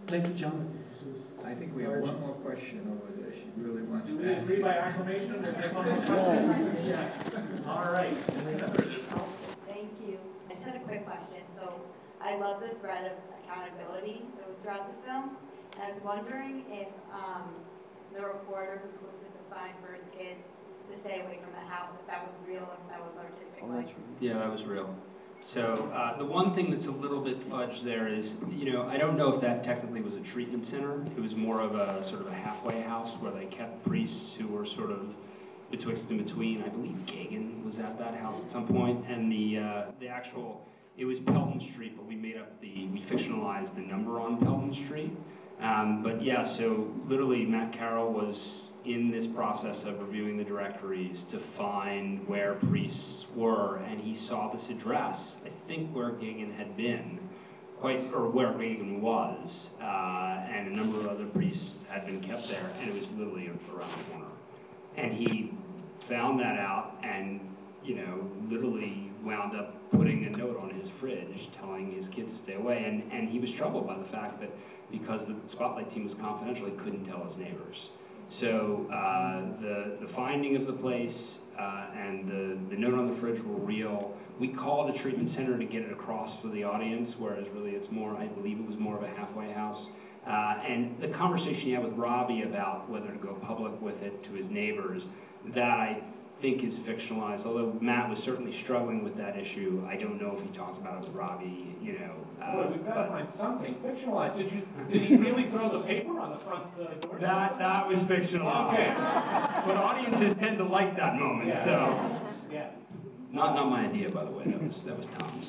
Thank you, gentlemen. This was I think we have one more question over there. She really wants Do to we ask. agree by acclamation? Is there one more question? Yes. All right. Thank you. I just had a quick question. So I love the thread of accountability that was throughout the film. And I was wondering if um, the reporter who posted the sign for his kids to stay away from the house, if that was real, if that was artistic. Like, Yeah, that was real. So uh, the one thing that's a little bit fudged there is, you know, I don't know if that technically was a treatment center. It was more of a sort of a halfway house where they kept priests who were sort of betwixt and between. I believe Gagan was at that house at some point, and the uh, the actual, it was Pelton Street, but we made up the, we fictionalized the number on Pelton Street. Um, but yeah, so literally Matt Carroll was in this process of reviewing the directories to find where priests were, and he saw this address, I think where Gagan had been, quite, or where Gagan was, uh, and a number of other priests had been kept there, and it was literally around the corner. And he found that out, and, you know, literally wound up putting a note on his fridge telling his kids to stay away, and, and he was troubled by the fact that because the Spotlight team was confidential, he couldn't tell his neighbors. So uh, the, the finding of the place uh, and the, the note on the fridge were real. We called a treatment center to get it across for the audience, whereas really it's more, I believe it was more of a halfway house. Uh, and the conversation he had with Robbie about whether to go public with it to his neighbors, that I think is fictionalized. Although Matt was certainly struggling with that issue, I don't know if he talked about it with Robbie, you know. Uh, Boy, we've got to find something fictionalized. Did you? Did he really throw the paper on the front uh, door? That that was fictionalized. Okay. But audiences tend to like that moment, Yeah. so. Yeah. Not not my idea, by the way. That was that was Tom's.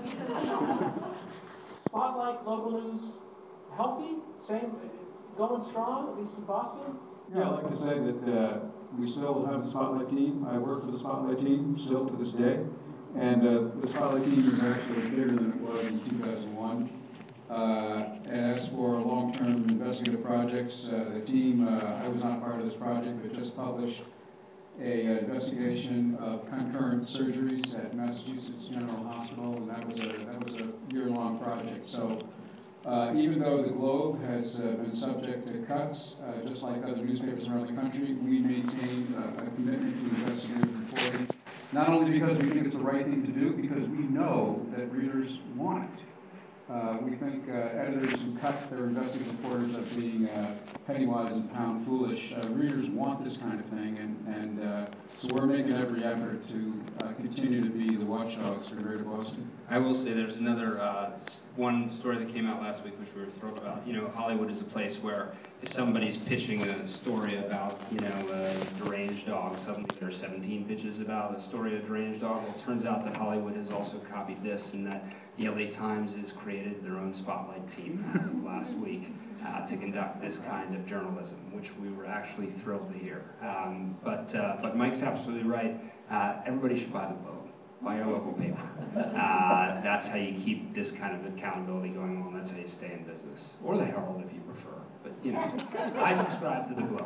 Spotlight, local news, healthy, same, going strong, at least in Boston. Yeah, I'd like to say that uh, we still have the Spotlight team. I work for the Spotlight team still to this day. And uh, the Spotlight team is actually bigger than it was in two thousand one. Uh, and as for long-term investigative projects, uh, the team, uh, I was not part of this project, but just published a uh, investigation of concurrent surgeries at Massachusetts General Hospital, and that was a, that was a year-long project. So uh, even though the Globe has uh, been subject to cuts, uh, just like other newspapers around the country, we maintain a, a commitment to investigative reporting. Not only because we think it's the right thing to do, because we know that readers want it. Uh, we think uh, editors who cut their investigative reporters as being uh, penny-wise and pound-foolish. Uh, readers want this kind of thing, and, and uh, so we're making every effort to uh, continue to be the watchdogs for Greater Boston. I will say there's another uh, one story that came out last week, which we were thrilled about. You know, Hollywood is a place where if somebody's pitching a story about, you know, a deranged dog, suddenly there are seventeen pitches about a story of a deranged dog. Well, it turns out that Hollywood has also copied this, and that the L A Times has created their own Spotlight team as of last week uh, to conduct this kind of journalism, which we were actually thrilled to hear. Um, but uh, but Mike's absolutely right. Uh, everybody should buy the Globe. Buy your local paper. Uh, that's how you keep this kind of accountability going on. That's how you stay in business. Or the Herald if you prefer. But, you know, I subscribe to the Globe.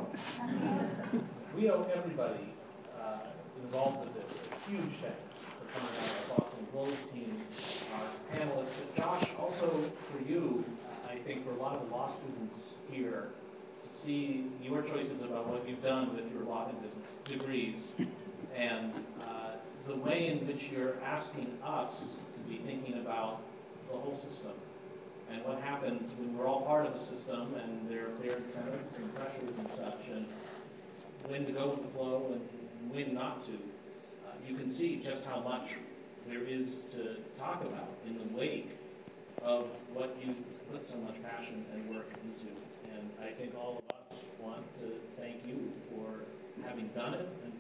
We owe everybody uh, involved in this a huge thanks for coming on our Boston Globe team, our panelists. And Josh, also for you, uh, I think for a lot of the law students here, to see your choices about what you've done with your law and business degrees, and uh, the way in which you're asking us to be thinking about the whole system and what happens when we're all part of the system and there are clear incentives and pressures and such, and when to go with the flow and when not to. Uh, you can see just how much there is to talk about in the wake of what you put so much passion and work into. And I think all of us want to thank you for having done it and